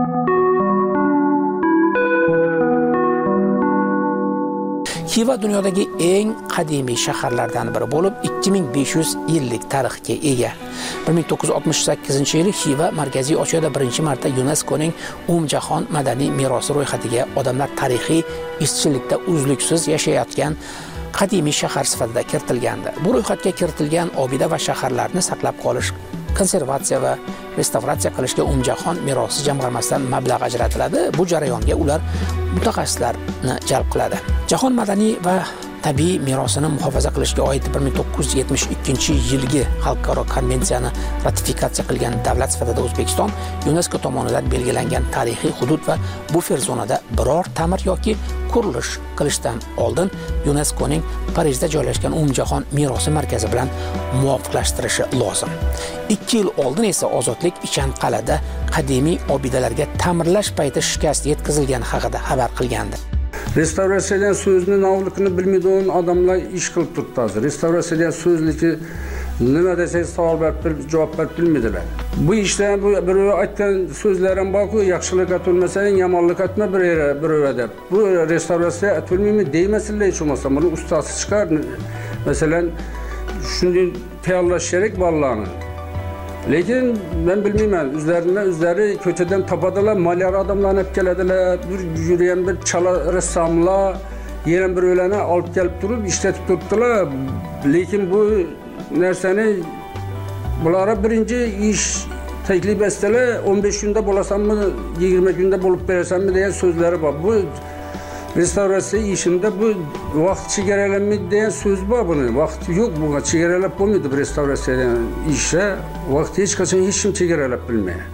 Xiva dunyodagi eng qadimiy shaharlardan biri bo'lib, ikki ming besh yuz yillik tarixga ega. bir ming to'qqiz yuz oltmish sakkizinchi yili Xiva Markaziy Osiyoda birinchi marta UNESCOning umumjahon madaniy merosi ro'yxatiga odamlar tarixiy izchillikda uzluksiz yashayotgan qadimiy shahar sifatida kiritilgandi. Bu ro'yxatga kiritilgan obida va shaharlarni saqlab qolish, konservatsiya va restavratsiya qilishga umumjahon merosi jamg'armasidan mablag' ajratiladi. Bu jarayonga ular mutaxassislarni jalb qiladi. Jahon madaniy va tabiiy merosini muhofaza qilishga oid bir ming to'qqiz yuz yetmish ikkinchi yilgi xalqaro konvensiyani ratifikatsiya qilgan davlat sifatida O'zbekiston UNESCO tomonidan belgilangan tarixiy hudud va bufer zonada biror ta'mir yoki qurilish qilishdan oldin UNESCOning Parijda joylashgan umumjahon merosi markazi bilan muvofiqlashtirishi lozim. ikki yil oldin esa Ozodlik Ichanqal'ada qadimiy obidalarga ta'mirlash payti shikast yetkazilgani haqida xabar qilgandi. Restavratsiyadan so'zni navligini bilmaydigan odamlar ish qilib turibdi. Restavratsiyadan so'zliki nima desangiz savol berib javob berib bilmaydilar. Bu ishlar bu bir aytgan so'zlarim borku, yaxshilik aytolmasang, yomonlik aytma bir yere, bir yere deb. Bu restavratsiya aytolmaymi deymasinlar hech bo'lmasa. Buni ustasi chiqar. Masalan, shunday tayyorlash kerak bolalarni. Lekin ben bilmeyman, üzerine üzeri kötüden tapadalar, malyar adamlarını hep gelediler, bir yürüyen bir çala ressamlar, yenen bir öylene alıp gelip durup işletip tuttular. Lekin bu nerseni, bunlara birinci iş teklif etseler, on beş günde bulasam mı, yirmi günde bulup versem mi diye sözleri var. Bu restavratsiya işinde bu vaqt chegaralanmaydi degan so'z bor buni. Vaqt yo'q bunga, chegaralab bo'lmaydi bu restavratsiyadan ishga. Vaqt hech qachon hech kim chegaralab bilmaydi.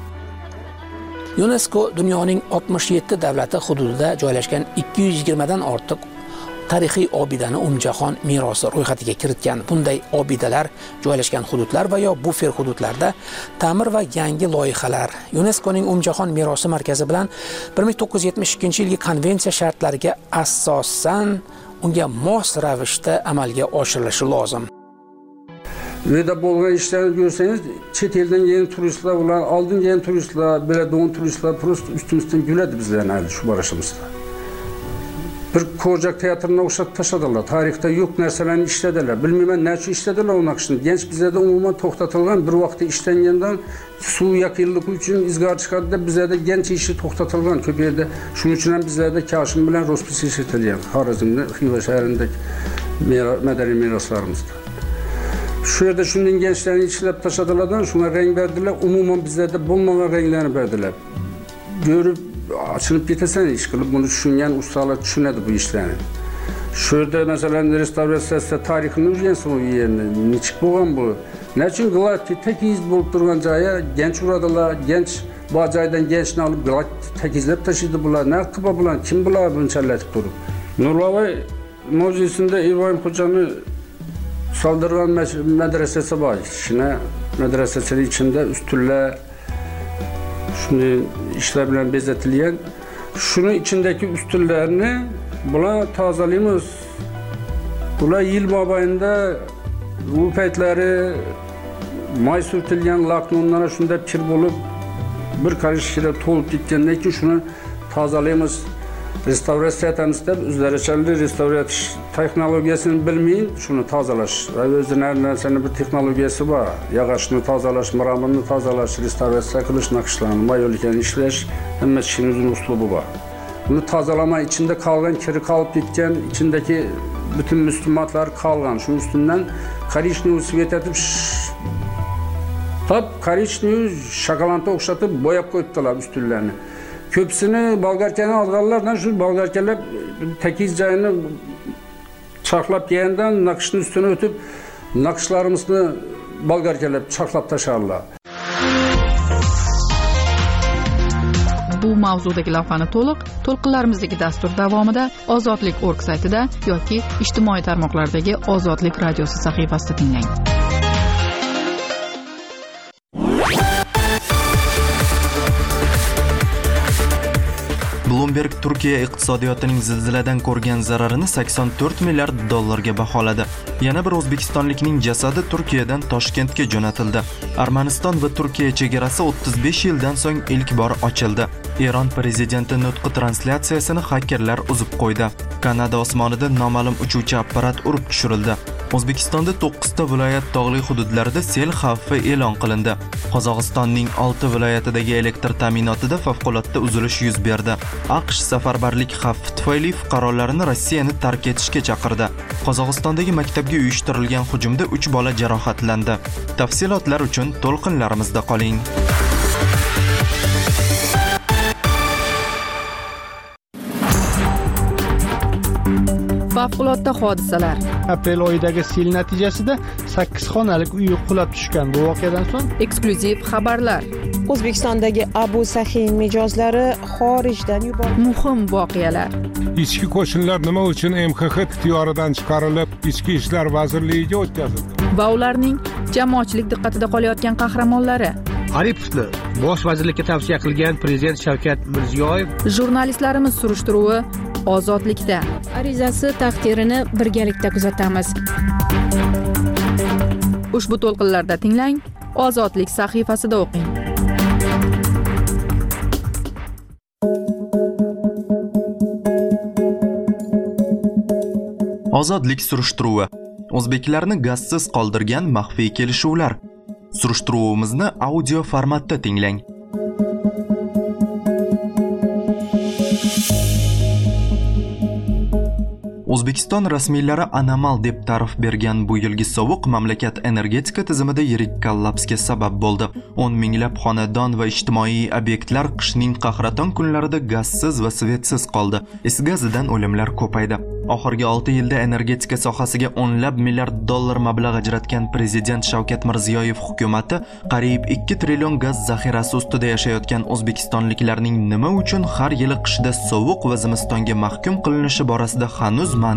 UNESCO dunyoning oltmish yetti davlati hududida joylashgan ikki yuz yigirmadan ortiq tarixiy obidani umumjahon merosi ro'yxatiga kiritgan. Bunday obidalar joylashgan hududlar va yo bufer hududlarda ta'mir va yangi loyihalar UNESCOning umumjahon merosi markazi bilan bir ming to'qqiz yuz yetmish ikkinchi yilgi konvensiya shartlariga asosan unga mos ravishda amalga oshirilishi lozim. Ve bo'lgan ishlarni görsangiz, chet eldan kelgan turistlar, ular oldin kelgan turistlar, biladigan turistlar prosta ustimizdan kuladi bizlarni shu borishimizda. bir Kocak teatrına o'xshatib tashladılar. Tarixda yo'q narsalarni ishladilar. Bilmayman nechun ishladilar u naqshni. Genç bizlarda umuman to'xtatilgan bir vaqtda ishlangandan suv yakınlık uchun izgar chiqadi deb bizlarda genç ishi to'xtatilgan ko'p yerda. Shuning uchun ham bizlarda Kashim bilan rospis ishlatilgan. Xorazmda, Xiva shahrindagi madaniy meroslarimizda. Şu yerda shunday gençlarni ishlab tashladilardan shunga rang berdilar. Umuman bizlarda bo'lmagan ranglarni berdilar. Görüp açılıp gitesen iş kılıp bunu düşünen ustalar düşünedi bu işlerini. Şurada mesela restorasyonda tarihini öğrensin o yerine. Ne çık boğan bu? Ne için Galati tek iz bulup durgan caya genç uğradılar, genç bu acaydan gençini alıp Galati tek izlep taşıdı bunlar. Ne kıpa bulan, kim bular bunu çelletip durup? Nurlavay Mevzusunda İbrahim Hoca'nı saldırgan medresesi var. İçine medresesinin içinde üstülle şimdi işler bilen bezetilyen, şunun içindeki üstünlerini buna tazelimiz. Buna yıl mabayında bu peytleri may sürtülgen laknonlara şunda pir bulup bir karış şire tolup gitkenler ki şunu tazelimiz. Restovrasiya etemizde üzerçeli restovrasiya teknolojisini bilmeyin, şunu tazalaş. Özünün senin bir teknolojisi var. Yağışını tazalaş, mıramını tazalaş, restovrasiya kılış nakışlarını, mayoliken işleş, hemen işinizin uslubu var. Bunu tazalama içinde kalgan, kiri kalıp gitken, içindeki bütün müslümanlar kalgan. Şunun üstünden karişniyi svet etip, tab karişniyi şakalanta okşatıp boyap koyuptalar üstünlerini. Köpsünü Balgarken'e aldılardan şu Balgarken'ler tekiz cayını çaklap yiyenden nakışın üstüne ötüp nakışlarımızı Balgarken'ler çaklap taşarlar. Bu mavzudagi lavhani to'liq to'lqinlarimizdagi dastur davomida Ozodlik nokta org saytida yoki ijtimoiy tarmoqlardagi Ozodlik radiosi sahifasida tinglang. Bloomberg Turkiya iqtisodiyotining zilziladan ko'rgan zararini sakson to'rt milliard dollarga baholadi. Yana bir o'zbekistonlikning jasadi Turkiyadan Toshkentga jo'natildi. Armaniston va Turkiya chegarasi o'ttiz besh yildan so'ng ilk bor ochildi. Eron prezidenti nutqi translyatsiyasini xakerlar uzib qo'ydi. Kanada osmonida noma'lum uchuvchi apparat urib tushirildi. O'zbekistonda to'qqizta viloyat tog'li hududlarida sel xavfi e'lon qilindi. Qozog'istonning olti viloyatidagi elektr ta'minotida favqulodda uzilish yuz berdi. AQSh safarbarlik xavfi tufayli fuqarolarni Rossiyani tark etishga chaqirdi. Qozog'istondagi maktabga uyushtirilgan hujumda uch bola jarohatlandi. Tafsilotlar uchun to'lqinlarimizda qoling. Favqulodda hodisalar. Aprel oyidagi sel natijasida sakkiz xonalik uy qulab tushgan. Bu voqeadan so'ng eksklyuziv xabarlar. O'zbekistondagi Abu Sahiy mijozlari xorijdan yuborildi. Muhim voqealar. Ichki qo'shinlar nima uchun M X X ixtiyoridan chiqarilib, Ichki ishlar vazirligiga o'tkazildi? Va ularning jamoatchilik diqqatida qolayotgan qahramonlari. Aripovni bosh vazirlikka tavsiya qilgan prezident Shavkat Mirziyoyev. Jurnalistlarimiz surishtiruvi Ozodlikda. Arizasi taqdirini birgalikda kuzatamiz. Ushbu to'lqinlarda tinglang, Ozodlik sahifasida o'qing. Ozodlik surishtiruvi. O'zbeklarni gazsiz qoldirgan maxfiy kelishuvlar. Surishtiruvimizni audio formatda tinglang. O'zbekiston rasmiylari anomal deb ta'rif bergan bu yilgi sovuq mamlakat energetika tizimida yirik kollapsga sabab bo'ldi. o'n minglab xonadon va ijtimoiy obyektlar qishning qahraton kunlarida gazsiz va svetsiz qoldi. Is gazidan o'limlar ko'paydi. Oxirgi olti yilda energetika sohasiga o'nlab milliard dollar mablag' ajratgan prezident Shavkat Mirziyoyev hukumatı qariyb ikki trillion gaz zaxirasi ustida yashayotgan o'zbekistonliklarning nima uchun har yili qishda sovuq va zimistonga mahkum qilinishi borasida hanuz ma'no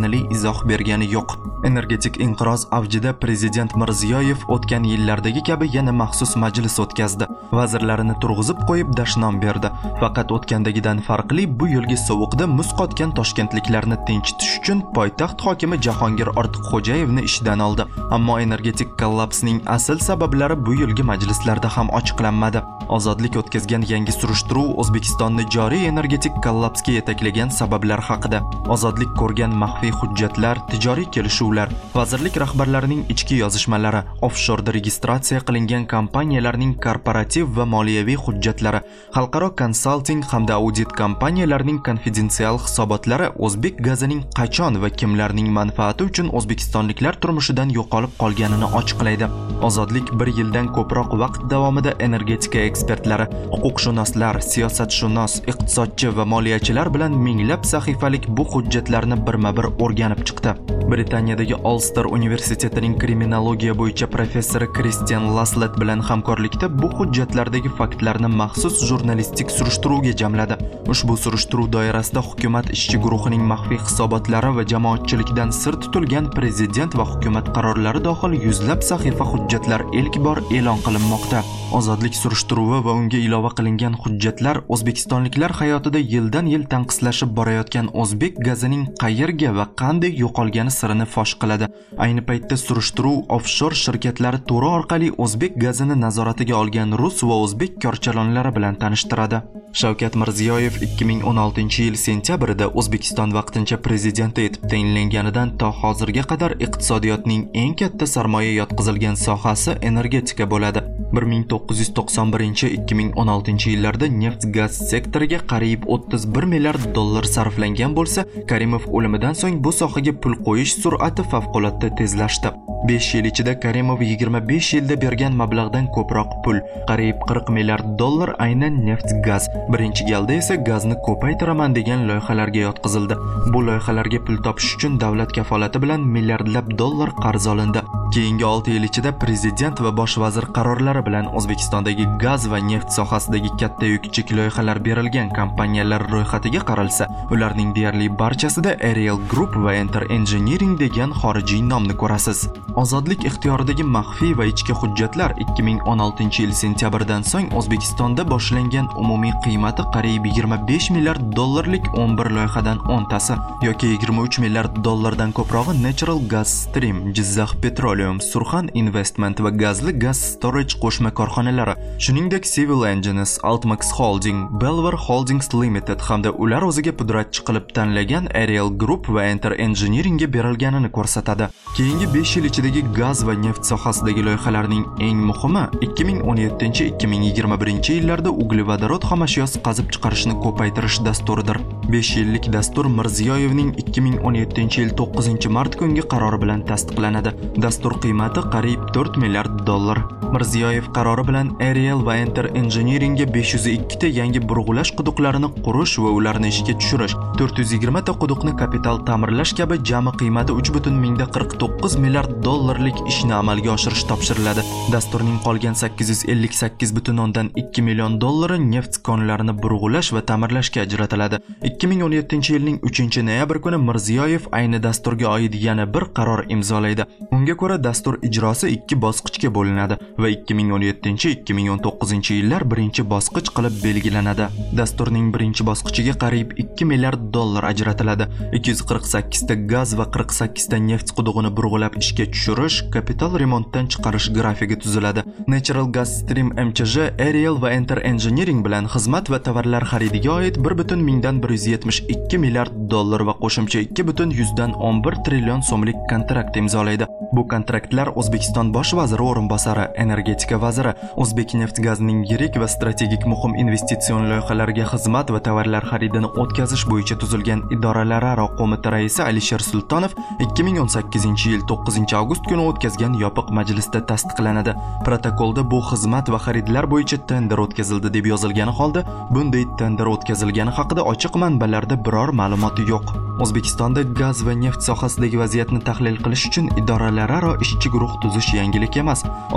ma'nili izoh bergani yo'q. Energetik inqiroz avjida prezident Mirziyoyev o'tgan yillardagi kabi yana maxsus majlis o'tkazdi. Vazirlarini turg'izib qo'yib dashnom berdi. Faqat o'tgandagidan farqli bu yilgi sovuqda muz qotgan toshkentliklarni tinchitish uchun poytaxt hokimi Jahongir Ortiqxo'jayevni ishdan oldi. Ammo energetik kollapsning asl sabablari bu yilgi majlislarda ham ochiqlanmadi. Ozodlik o'tkazgan yangi surishtiruv O'zbekistonni joriy energetik kollapsga yetaklagan sabablar haqida. Ozodlik ko'rgan maxfiy hujjatlar, tijoriy kelishuvlar, vazirlik rahbarlarining ichki yozishmalari, offshorda registratsiya qilingan kompaniyalarning korporativ va moliyaviy hujjatlari, xalqaro konsalting hamda audit kompaniyalarining konfidensial hisobotlari o'zbek gazining qachon va kimlarning manfaati uchun o'zbekistonliklar turmushidan yo'qolib qolganini ochiqlaydi. Ozodlik bir yildan ko'proq vaqt davomida energetika ekspertlari, huquqshunoslar, siyosatshunos, iqtisodchi va moliyachilar bilan minglab sahifalik bu hujjatlarni birma-bir o'rganib chiqdi. Britaniyadagi Ulster universitetining kriminologiya bo'yicha professori Christian Laslet bilan hamkorlikda bu hujjatlardagi faktlarni maxsus jurnalistik surishtiruvga jamladi. Ushbu surishtiruv doirasida hukumat ishchi guruhining maxfiy hisobotlari va jamoatchilikdan sir tutilgan prezident va hukumat qarorlari dohil yuzlab sahifa hujjatlar ilk bor e'lon qilinmoqda. Ozodlik surishtiruvi va unga ilova qilingan hujjatlar O'zbekistonliklar hayotida yildan yil tanqislashib borayotgan o'zbek gazining qayerga va qanday yo'qolgani sirini fosh qiladi. Ayni paytda surishtiruv offshor shirkatlari to'ri orqali o'zbek gazini nazoratiga olgan rus va o'zbek korchalonlari bilan tanishtiradi. Shavkat Mirziyoyev ikki ming o'n oltinchi yil sentyabrida O'zbekiston vaqtincha prezidenti etib tayinlanganidan to hozirga qadar iqtisodiyotning eng katta sarmoya yotqizilgan sohasi energetika bo'ladi. bir ming to'qqiz yuz to'qson birinchi - ikki ming o'n oltinchi yillarda neft-gaz sektoriga qariyb o'ttiz bir milliard dollar sarflangan bo'lsa, Karimov o'limidan so'ng bu sohaga pul qo'yish sur'ati favqulodda tezlashdi. besh yil ichida Karimov yigirma besh yilda bergan mablag'dan ko'proq pul, qariyb qirq milliard dollar aynan neft-gaz, birinchi galda esa gazni ko'paytiraman degan loyihalarga yotqizildi. Bu loyihalarga pul topish uchun davlat kafolati bilan milliardlab dollar qarz olindi. Keyingi olti yil ichida prezident va bosh vazir qarorlari bilan O'zbekistondagi gaz va neft sohasidagi katta yuk kichik loyihalar berilgan kompaniyalar ro'yxatiga qaralsa, ularning deyarli barchasida Ariel Group va Enter Engineering degan xorijiy nomni ko'rasiz. Ozodlik ixtiyoridagi maxfiy va ichki hujjatlar ikki ming o'n oltinchi yil sentyabrdan so'ng O'zbekistonda boshlangan umumiy qiymati qariyb yigirma besh milliard dollarlik o'n bir loyihadan o'ntasi yoki yigirma uch milliard dollardan ko'prog'i Natural Gas Stream, Jizzax Petroleum, Surxon Investment va gazli gaz storage qo'shma korxonalari, shuningdek Civil Engines, Altmax Holding, Belvar Holdings Limited hamda ular o'ziga pudratchi qilib tanlagan Ariel Group va Enter Engineeringga berilganini ko'rsatadi. Keyingi besh yil ichidagi gaz va neft sohasidagi loyihalarning eng muhimi ikki ming o'n yettinchi - ikki ming yigirma birinchi yillarda uglevodorod xomashyosi qazib chiqarishni ko'paytirish dasturidir. besh yillik dastur Mirziyoyevning ikki ming o'n yettinchi yil to'qqizinchi mart kungi qarori bilan tasdiqlanadi. Dastur qiymati qariyb to'rt milliard dollar. Mirziyoyev qarori bilan Ariel va Enter Engineeringga besh yuz ikki ta yangi burg'ulash quduqlarini qurish va ularni ishga tushirish, to'rt yuz yigirma ta quduqni kapital ta'mirlash kabi jami qiymati uch butun mingda qirq to'qqiz milliard dollarlik ishni amalga oshirish topshiriladi. Dasturning qolgan sakkiz yuz ellik sakkiz butun o'ndan ikki million dollari neft konlarini burg'ulash va ta'mirlashga ajratiladi. ikki ming o'n yettinchi yilning uchinchi noyabr kuni Mirziyoyev ayni dasturga oid yana bir qaror imzolaydi. Unga ko'ra dastur ijrosi ikki bosqichga bo'linadi va ikki ming o'n yettinchi - ikki ming o'n to'qqizinchi yillar birinchi bosqich qilib belgilanadi. Dasturning birinchi bosqichiga qariyb ikki milliard dollar ajratiladi. ikki yuz qirq sakkiz ta gaz va qirq sakkiz ta neft qudug'ini burg'ulab ishga tushirish, kapital remontdan chiqarish grafigi tuziladi. Natural Gas Stream M Ch J, Ariel va Enter Engineering bilan xizmat va tovarlar xaridiga oid bir butun mingdan bir yuz yetmish ikki milliard dollar va qo'shimcha ikki butun yuzdan o'n bir trillion so'mlik kontrakt imzolaydi. Bu kontraktlar O'zbekiston bosh vaziri o'rinbosari, energetika vaziri, O'zbek neft gazining yirik va strategik muhim investitsion loyihalariga xizmat va tovarlar xaridini o'tkazish bo'yicha tuzilgan idoralararo qo'mita raisi Alisher Sultonov ikki ming o'n sakkizinchi yil to'qqizinchi avgust kuni o'tkazgan yopiq majlisda tasdiqlanadi. Protokolda bu xizmat va xaridlar bo'yicha tender o'tkazildi deb yozilgani holda, bunday tender o'tkazilgani haqida ochiq manbalarda biror ma'lumot yo'q. O'zbekistonda gaz va neft sohasidagi vaziyatni tahlil qilish uchun idoralararo ishchi guruh tuzish yangilik emas. Ozodlik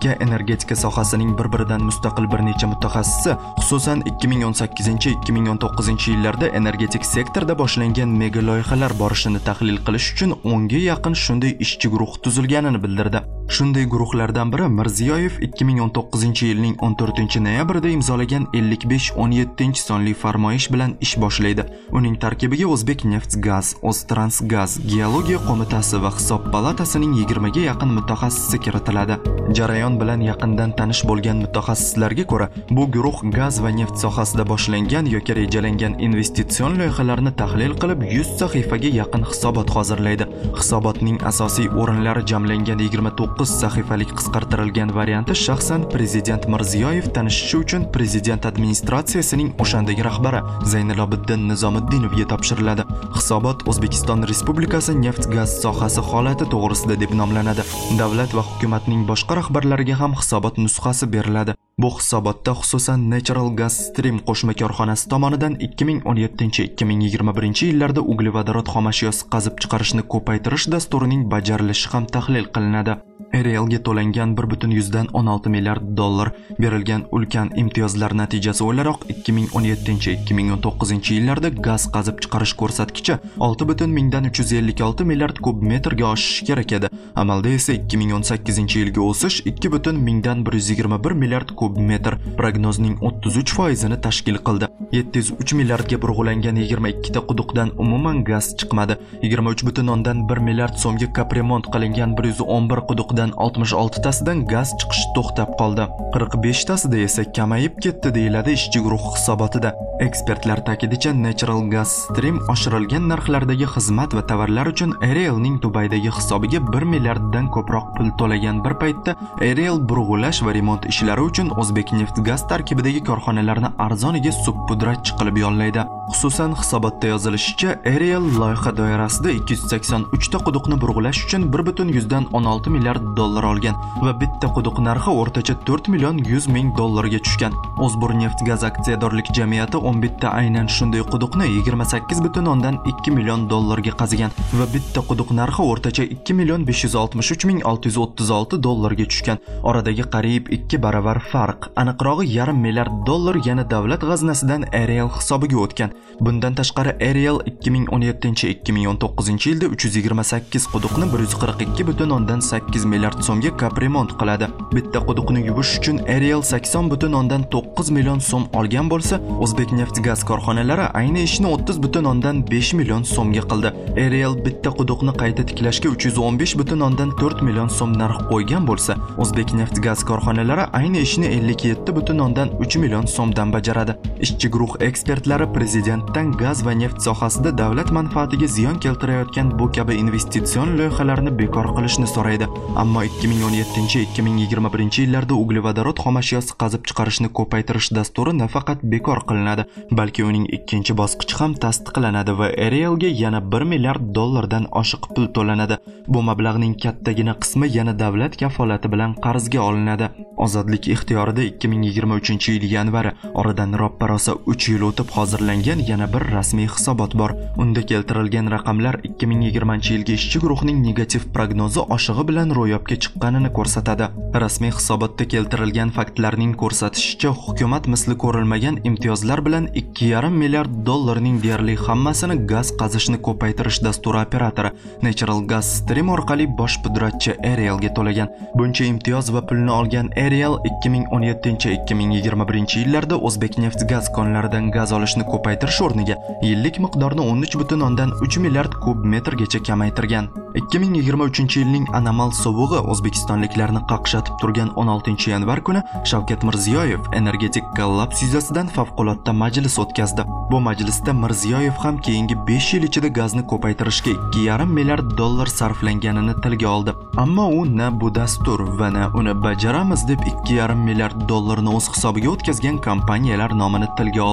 Amerika energetika sohasining bir-biridan mustaqil bir necha mutaxassisi, xususan ikki ming o'n sakkizinchi - ikki ming o'n to'qqizinchi yillarda energetik sektorda boshlangan mega loyihalar borishini tahlil qilish uchun o'nga yaqin shunday ishchi guruh tuzilganini bildirdi. Shunday guruhlardan biri Mirziyoyev ikki ming o'n to'qqizinchi yilning o'n to'rtinchi noyabrida imzolagan ellik besh o'n yettinchi sonli farmoyish bilan ish boshlaydi. Uning tarkibiga O'zbekneftgaz, O'ztransgaz, Geologiya qo'mitasi va Hisob palatasining yigirmaga yaqin mutaxassisi kiritiladi. Jarayon bilan yaqindan tanish bo'lgan mutaxassislarga ko'ra, bu guruh gaz va neft sohasida boshlangan yoki rejalangan investitsion loyihalarni tahlil qilib yuz sahifaga yaqin hisobot hozirlaydi. Hisobotning asosiy o'rinlari jamlangan yigirma to'qqiz sahifalik qisqartirilgan varianti shaxsan prezident Mirziyoyev tanishishi uchun prezident administratsiyasining o'shandagi rahbari Zaynilobiddin Nizomiddinovga topshiriladi. Hisobot O'zbekiston Respublikasi neft-gaz sohasi holati to'g'risida deb nomlanadi. Davlat va hukumatning boshqa rahbarlariga ham hisobot nusxasi beriladi. Bu hisobotda xususan Natural Gas Stream qo'shma korxonasi tomonidan ikki ming o'n yettinchi - ikki ming yigirma birinchi yillarda uglevodorod xomashyosi qazib chiqarishni ko'paytirish dasturining bajarilishi ham tahlil qilinadi. Arielga to'langan bir butun o'n olti milliard dollar berilgan ulkan imtiyozlar natijasi o'laroq ikki ming o'n yettinchi - ikki ming o'n to'qqizinchi yillarda gaz qazib chiqarish ko'rsatkichi olti butun mingdan uch yuz ellik olti milliard kub metrga oshishi kerak edi. Amalda esa ikki ming o'n sakkizinchi yilga o'sish ikki butun mingdan bir yuz yigirma bir milliard kub metr prognozning o'ttiz uch foizini tashkil qildi. yetti yuz uch milliardga burg'ulangan yigirma ikkita quduqdan umuman gaz chiqmadi. yigirma uch butun o'ndan bir milliard so'mga kapremont qilingan bir yuz o'n bir quduqdan oltmish oltitasidan gaz chiqish to'xtab qoldi. qirq beshtasida esa kamayib ketdi deyiladi ishchi guruh hisobotida. Ekspertlar ta'kidicha Natural Gas Stream oshirilgan narxlardagi xizmat va tovarlar uchun Arielning Dubaydagi hisobiga bir milliarddan ko'proq pul to'lagan bir paytda Ariel burg'ulash va remont ishlari uchun O'zbekneftgaz tarkibidagi korxonalarni arzoniga subpudratchi qilib yollaydi. Xususan hisobotda yozilishicha, Ariel loyiha doirasida ikki yuz sakson uch ta quduqni burg'ulash uchun bir butun o'n olti milliard dollar olgan va bitta quduq narxi o'rtacha to'rt million yuz ming dollarga tushgan. O'zburneftgaz aksiyadorlik jamiyati o'n bitta aynan shunday quduqni yigirma sakkiz butun o'ndan ikki million dollarga qazigan va bitta quduq narxi o'rtacha ikki million besh yuz oltmish uch ming olti yuz o'ttiz olti dollarga tushgan. Oradagi qariyb ikki baravar farq, aniqrog'i yarim milliard dollar yana davlat g'aznasidan Ariel hisobiga o'tgan. Bundan tashqari Ariel ikki ming o'n yettinchi - ikki ming o'n to'qqizinchi yilda uch yuz yigirma sakkiz quduqni bir yuz qirq ikki butun o'ndan sakkiz milliard so'mga kapremont qiladi. Bitta quduqni yuvish uchun Ariel sakson butun o'ndan to'qqiz million so'm olgan bo'lsa, O'zbekneftgaz korxonalari ayni ishni o'ttiz butun o'ndan besh million so'mga qildi. Ariel bitta quduqni qayta tiklashga uch yuz o'n besh butun o'ndan to'rt million so'm narx qo'ygan bo'lsa, O'zbekneftgaz korxonalari ayni ishni ellik yetti butun o'ndan uch million so'mdan bajaradi. Ishchi guruh ekspertlari prezidentdan gaz va neft sohasida davlat manfaatiga ziyon keltirayotgan bu kabi investitsion loyihalarni bekor qilishni so'raydi. Ammo ikki ming o'n yettinchi - ikki ming yigirma birinchi yillarda uglevodorod xomashyosi qazib chiqarishni ko'paytirish dasturi nafaqat bekor qilinadi, balki uning ikkinchi bosqichi ham tasdiqlanadi va Arielga yana bir milliard dollardan oshiq pul to'lanadi. Bu mablag'ning kattagina qismi yana davlat kafolati bilan qarzga olinadi. Ozodlik ixtiyorida ikki ming yigirma uchinchi yil yanvar, oradan roppa-rosa uch yil o'tib hozirlangan yana bir rasmiy hisobot bor. Unda keltirilgan raqamlar ikki ming yigirmanchi yilga ishchi guruhning negativ prognozi oshig'i bilan ro'yobga chiqqanini ko'rsatadi. Rasmiy hisobotda keltirilgan faktlarning ko'rsatishicha, hukumat misli ko'rilmagan imtiyozlar bilan ikki yarim milliard dollarning deyarli hammasini gaz qazishni ko'paytirish dasturi operatori Natural Gas Stream orqali bosh pudratchi Arielga to'lagan. Buncha imtiyoz va pulni olgan Ariel ikki ming o'n yettinchi - ikki ming yigirma birinchi yillarda O'zbekneftgaz konlaridan gaz olishni ko'paytirish o'rniga yillik miqdorni o'n uch butun o'ndan uch milliard kub metrgacha kamaytirgan. ikki ming yigirma uchinchi yilning anomal sovug'i O'zbekistonliklarni qaqshatib turgan o'n oltinchi yanvar kuni Shavkat Mirziyoyev energetik kollaps yuzasidan favqulodda majlis o'tkazdi. Bu majlisda Mirziyoyev ham keyingi besh yil ichida gazni ko'paytirishga ikki yarim milliard dollar sarflanganini tilga oldi. Ammo u na bu dastur va na uni bajaramiz deb ikki yarim milliard dollarni o'z hisobiga o'tkazgan kompaniyalar nomini tilga oldi.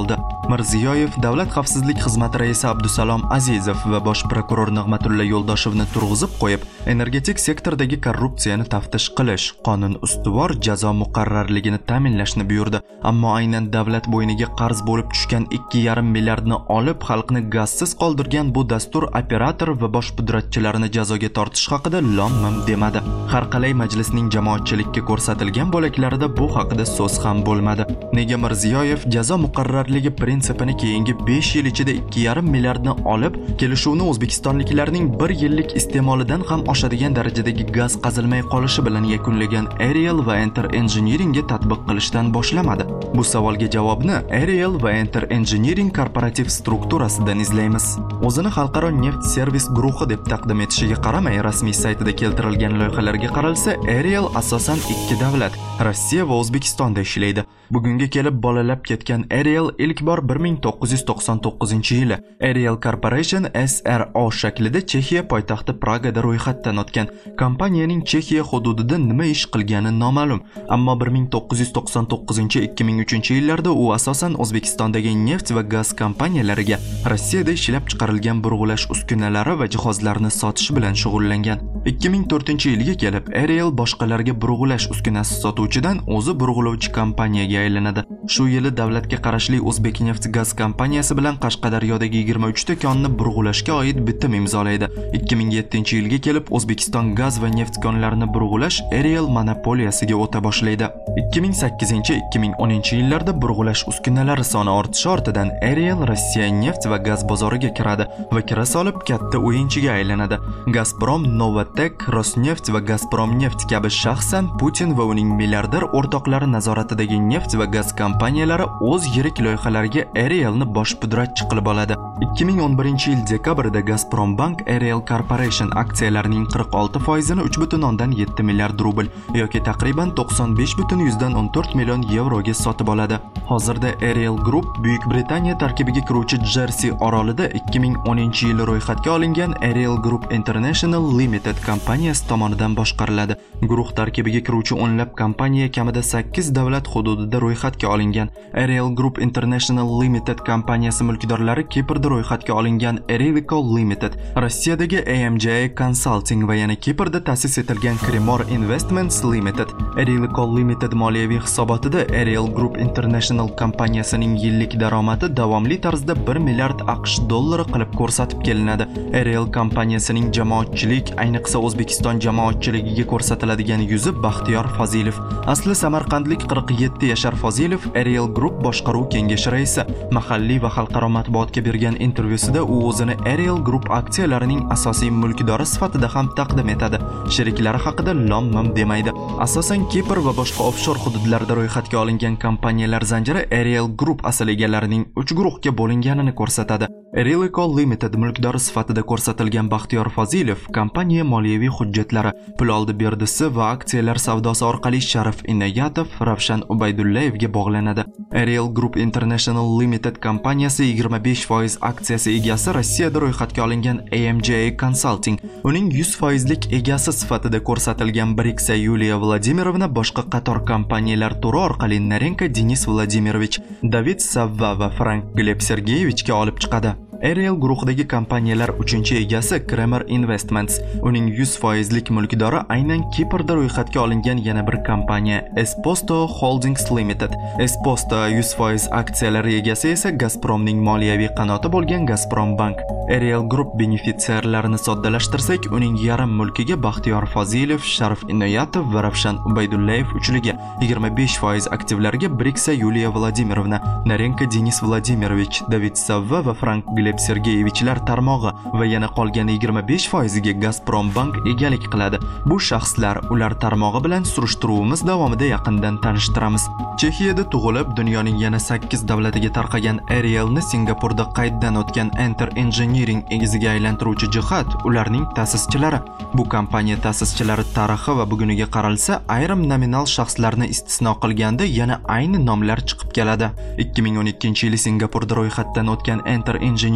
Mirziyoyev Davlat xavfsizlik xizmati raisi Abdusalom Azizov va bosh prokuror Nig'matulla Yo'ldoshevni turg'izib qo'yib, energetik sektordagi korrupsiyani taftish qilish, qonun ustuvor jazo muqarrarligini ta'minlashni buyurdi. Ammo aynan davlat bo'yniga qarz bo'lib tushgan ikki yarim milliardni olib, xalqni gazsiz qoldirgan bu dastur operator va bosh pudratchilarini jazoga tortish haqida lom-mim demadi. Har qalay majlisning jamoatchilikka ko'rsatilgan bo'laklarida bu haqida so'z ham bo'lmadi. Nega Mirziyoyev jazo muqarrarligi prinsipini keyingi besh yil ichida ikki yarim milliardni olib, kelishuvni o'zbekistonliklarning bir yillik iste'molidan ham oshadigan darajadagi gaz qazilmay qolishi bilan yakunlagan Ariel va Enter Engineeringga tatbiq qilishdan boshlamadi? Bu savolga javobni Ariel va Enter Engineering korporativ strukturasidan izlaymiz. O'zini xalqaro neft servis guruhi deb taqdim etishiga qaramay, rasmiy saytida keltirilgan loyihalarga qaralsa, Ariel asosan ikki davlat, Rossiya va O'zbekistonda ishlaydi. Bugunga kelib bolalab ketgan Ariel ilk bor bir ming to'qqiz yuz to'qson to'qqizinchi yili Ariel Corporation S R O shaklida Chexiya poytaxti Pragada ro'yxatdan o'tgan. Kompaniyaning Chexiya hududida nima ish qilgani noma'lum, ammo bir ming to'qqiz yuz to'qson to'qqizinchi ikki ming uchinchi yillarda u asosan O'zbekistondagi neft va gaz kompaniyalariga Rossiyada ishlab chiqarilgan burg'ulash uskunalari va jihozlarini sotish bilan shug'ullangan. ikki ming to'rtinchi yilga kelib Ariel boshqalarga burg'ulash uskunasi sotuvchidan o'zi burg'ulovchi kompaniyaga aylanadi. Shu yili davlatga qarashli O'zbek neft gaz kompaniyasi bilan Qashqadaryodagi yigirma uchta konni burg'ulashga oid bitim imzolaydi. ikki ming yettinchi yilga kelib O'zbekiston gaz va neft konlarini burg'ulash Ariel monopoliyasiga o'ta boshlaydi. ikki ming sakkizinchi ikki ming o'ninchi yillarda burg'ulash uskunalari soni ortishi ortidan Ariel Rossiya neft va gaz bozoriga kiradi va kira solib katta o'yinchiga aylanadi. Gazprom, Novatek, Rosneft va Gazprom neft kabi shaxsan Putin va uning milliarder o'rtoqlari nazoratidagi neft va gaz kompaniyalari o'z yirik loyihalariga Arielni bosh pudratchi qilib oladi. ikki ming o'n birinchi yil dekabrida Gazprom Bank Ariel Corporation aksiyalarining qirq olti foizini uch butun o'ndan yetti milliard rubl yoki taqriban to'qson besh butun yuzdan o'n to'rt million yevroga sotib oladi. Hozirda Ariel Group Buyuk Britaniya tarkibiga kiruvchi Jersey orolida ikki ming o'ninchi yil ro'yxatga olingan Ariel Group International Limited kompaniyasi tomonidan boshqariladi. Guruh tarkibiga kiruvchi o'nlab kompaniya kamida sakkiz davlat hududida ro'yxatga olingan. Ariel Group International Limited kompaniyasi mulkdorlari Kiprda ro'yxatga olingan Arelico Limited, Rossiyadagi A M J A Consulting va yana Kiprda ta'sis etilgan Cremor Investments Limited. Arelico Limited moliyaviy hisobotida Ariel Group International kompaniyasining yillik daromadi davomli tarzda bir milliard AQSh dollari qilib ko'rsatib kelinadi. Ariel kompaniyasining jamoatchilik, ayniqsa O'zbekiston jamoatchiligiga ko'rsatiladigan yuzi Baxtiyor Fozilov. Asli samarqandlik qirq yetti yashar Fozilov Ariel Group boshqaruv kengashi raisi. Mahalliy va xalqaro matbuotga bergan intervyusida u o'zini Ariel Group aksiyalarining asosiy mulkdori sifatida ham taqdim etadi. Sheriklari haqida lom-mim demaydi. Asosan Kipr va boshqa offshor hududlarda ro'yxatga olingan kompaniyalar zanjiri Ariel Group asl egalarining uch guruhga bo'linganini ko'rsatadi. Arelico Limited mulkdori sifatida ko'rsatilgan Baxtiyor Fozilov kompaniya moliyaviy hujjatlari, pul oldi berdisi va aksiyalar savdosi orqali Sharif Inoyatov, Ravshan Ubaydullayevga bog'lanadi. Ariel Group International Limited kompaniyasi yigirma besh foiz aksiyasi egasi Rossiyada ro'yxatga olingan A M J A Consulting, uning yuz foizlik egasi sifatida ko'rsatilgan Briksa Yuliya Vladimirovna boshqa qator kompaniyalar turi orqali Narenko Denis Vladimirovich, David Savva va Frank Gleb Sergeyevichga olib chiqadi. Ariel guruhidagi kompaniyalar uchinchi egasi Cremor Investments, uning yuz foizlik mulkdori aynan Kiprda ro'yxatga olingan yana bir kompaniya Esposto Holdings Limited. Esposto yuz foiz aksiyalari egasi esa Gazpromning moliyaviy qanoti bo'lgan Gazprom Bank. Ariel Group benefitsiarlarini soddalashtirsak, uning yarim mulkiga Baxtiyor Fozilov, Sharif Inoyatov va Ravshan Ubaydullayev uchligiga, yigirma besh foiz aktivlariga Briksa Yuliya Vladimirovna, Narenko Denis Vladimirovich, David Savva va Frank Gleb Sergeyevichlar tarmog'i va yana qolgan yigirma besh foiziga Gazprom Bank egalik qiladi. Bu shaxslar ular tarmog'i bilan surishtiruvimiz davomida yaqindan tanishtiramiz. Chexiyada tug'ilib, dunyoning yana sakkiz davlatiga tarqagan Arielni Singapurda qayddan o'tgan Enter Engineering egiziga aylantiruvchi jihat ularning ta'sischilari. Bu kompaniya ta'sischilari tarixi va buguniga qaralsa, ayrim nominal shaxslarni istisno qilganda yana ayni nomlar chiqib keladi. ikki ming o'n ikkinchi yili Singapurda ro'yxatdan o'tgan Enter Engineering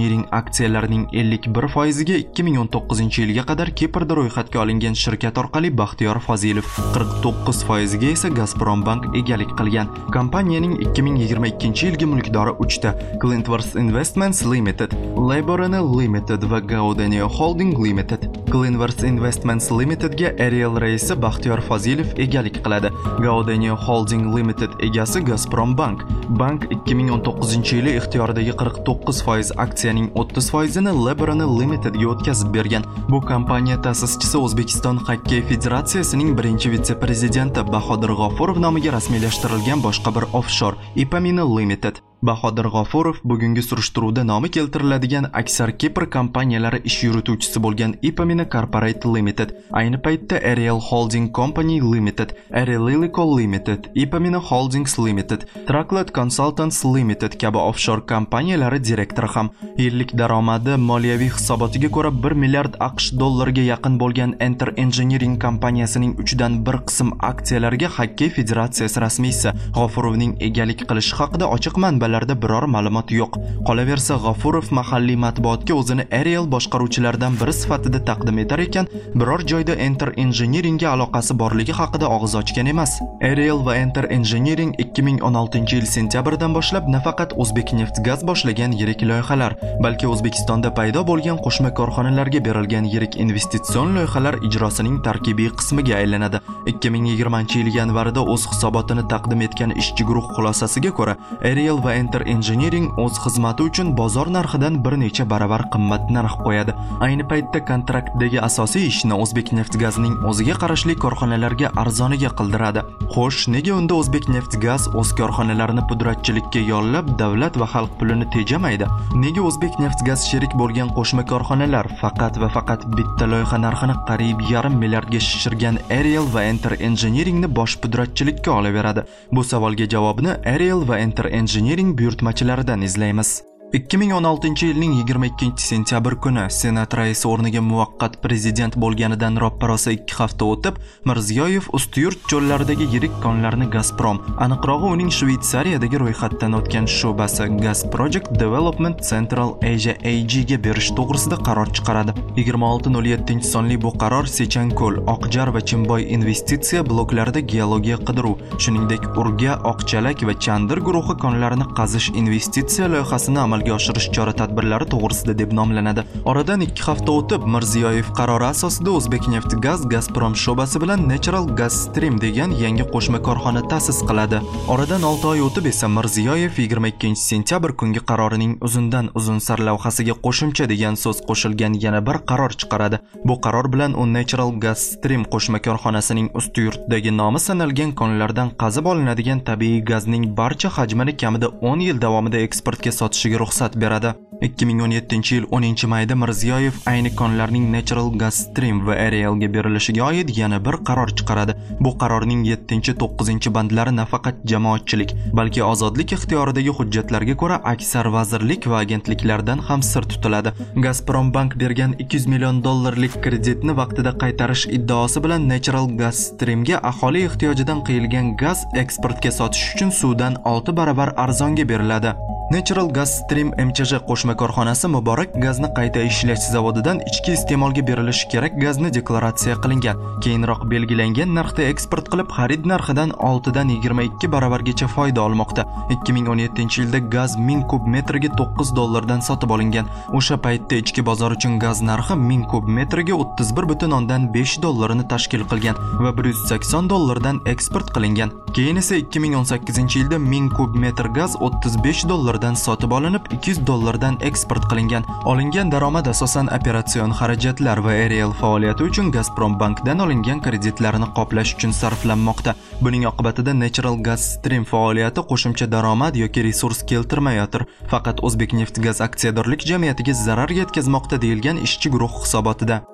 Engineering aksiyalarining ellik bir foiziga ikki ming o'n to'qqizinchi yilga qadar Kiprda ro'yxatga olingan shirkat orqali Baxtiyor Fozilov, qirq to'qqiz foiziga esa Gazprombank egalik qilgan. Kompaniyaning ikki ming yigirma ikkinchi yilgi mulkdori uchta: Clintworth Investments Limited, Laborana Limited va Gaudenio Holding Limited. Clintworth Investments Limitedga Ariel raisi Baxtiyor Fozilov egalik qiladi. Gaudenio Holding Limited egasi Gazprombank. Bank ikki ming o'n to'qqizinchi yili ixtiyoridagi qirq to'qqiz foiz aksiyaning o'ttiz foizini Laborana Limitedga o'tkazib bergan. Bu kompaniya ta'sischisi O'zbekiston Xokkey Federatsiyasining birinchi vitse-prezidenti Bahodir G'ofurov nomiga rasmiylashtirilgan boshqa bir offshore Ipamina Limited. Bahodir G'ofurov bugungi surishtiruvda nomi keltiriladigan aksar Kipr kompaniyalari ish yurituvchisi bo'lgan Ipamina Corporate Limited, ayni paytda Ariel Holding Company Limited, Ariel Lilico Limited, Ipamina Holdings Limited, Trackled Consultants Limited kabi offshore kompaniyalari direktori ham. Yillik daromadi moliyaviy hisobotiga ko'ra bir milliard AQSh dollariga yaqin bo'lgan Enter Engineering kompaniyasining uchdan bir qism aksiyalariga Xokkey Federatsiyasi rasmiysi G'ofurovning egalik qilishi haqida ochiq manbalar larda biror ma'lumot yo'q. Qolaversa, G'ofurov mahalliy matbuotga o'zini Ariel boshqaruvchilaridan biri sifatida taqdim etar ekan, biror joyda Enter Engineeringga aloqasi borligi haqida og'iz ochgan emas. Ariel va Enter Engineering ikki ming o'n oltinchi yil sentyabrdan boshlab nafaqat O'zbekneftgaz boshlagan yirik loyihalar, balki O'zbekistonda paydo bo'lgan qo'shma korxonalarga berilgan yirik investitsion loyihalar ijrosining tarkibiy qismiga aylanadi. ikki ming yigirmanchi yil yanvarida o'z hisobotini taqdim etgan ishchi guruh xulosasiga ko'ra, Ariel va Enter Engineering o'z xizmati uchun bozor narxidan bir necha baravar qimmat narx qo'yadi. Ayni paytda kontraktdagi asosiy ishni O'zbekneftgazning o'ziga qarashli korxonalarga arzoniga qildiradi. Xo'sh, nega unda O'zbekneftgaz o'z korxonalarini pudratchilikka yollab, davlat va xalq pulini tejamaydi? Nega O'zbekneftgaz sherik bo'lgan qo'shma korxonalar faqat va faqat bitta loyiha narxini qariyb yarim milliardga shishirgan Ariel va Enter Engineeringni bosh pudratchilikka olaveradi? Bu savolga javobni Ariel va Enter Engineering buyurtmachilaridan izlaymiz. ikki ming o'n oltinchi yilning yigirma ikkinchi sentyabr kuni Senat raisi o'rniga muvaqqat prezident bo'lganidan roppa-rosa ikki hafta o'tib, Mirziyoyev Ustiyurt cho'llaridagi yirik konlarni Gazprom, aniqrog'i uning Shveysariyadagi ro'yxatdan o'tgan sho'basi Gas Project Development Central Asia A G ga berish to'g'risida qaror chiqaradi. yigirma olti nol yettinchi sonli bu qaror Sechanko'l, Oqjar va Chimboy investitsiya bloklarida geologiya qidiruv, shuningdek Urga, Oqchalak va Chandir guruhi konlarini qazish investitsiya loyihasini amalga oshirish chora-tadbirlari to'g'risida deb nomlanadi. Oradan ikki hafta o'tib, Mirziyoyev qarori asosida O'zbekneftgaz Gazprom sho'basi bilan Natural Gas Stream degan yangi qo'shma korxona ta'sis qiladi. Oradan olti oy o'tib esa Mirziyoyev yigirma ikkinchi sentyabr kungi qarorining uzundan uzun sarlavhasiga qo'shimcha degan so'z qo'shilgan yana bir qaror chiqaradi. Bu qaror bilan u Natural Gas Stream qo'shma korxonasining Ustiyurtdagi nomi sanalgan konlardan qazib olinadigan tabiiy gazning barcha hajmini kamida o'n yil davomida eksportga sotishiga ruxsat beradi. ikki ming o'n yettinchi yil o'ninchi mayda Mirziyoyev ayni konlarning Natural Gas Stream va Arielga berilishiga oid yana bir qaror chiqaradi. Bu qarorning yettinchi to'qqizinchi bandlari nafaqat jamoatchilik, balki ozodlik ixtiyoridagi hujjatlarga ko'ra aksar vazirlik va agentliklardan ham sir tutiladi. Gazprombank bergan ikki yuz million dollarlik kreditni vaqtida qaytarish iddaosi bilan Natural Gas Streamga aholi ehtiyojidan qiyilgan gaz eksportga sotish uchun suvdan olti baravar arzonga beriladi. Natural Gas Stream M Ch J qo'shma korxonasi Muborak gazni qayta ishlash zavodidan ichki iste'molga berilishi kerak gazni deklaratsiya qilingan, keyinroq belgilangan narxda eksport qilib, xarid narxidan oltidan yigirma ikki baravargacha foyda olmoqda. ikki ming o'n yettinchi yilda gaz ming kub metriga to'qqiz dollardan sotib olingan. O'sha paytda ichki bozor uchun gaz narxi ming kub metriga o'ttiz bir butun o'ndan besh dollarini tashkil qilgan va bir yuz sakson dollardan eksport qilingan. Keyin esa ikki ming o'n sakkizinchi yilda ming kub metr gaz o'ttiz besh dollardan sotib olinib, ikki yuz dollardan eksport qilingan. Olingan daromad asosan operatsion xarajatlar va Ariel faoliyati uchun Gazprombankdan olingan kreditlarni qoplash uchun sarflanmoqda. Buning oqibatida Natural Gas Stream faoliyati qo'shimcha daromad yoki resurs keltirmayotir. Faqat O'zbekneftgaz aksiyadorlik jamiyatiga zarar yetkazmoqda deyilgan ishchi guruh hisobotida.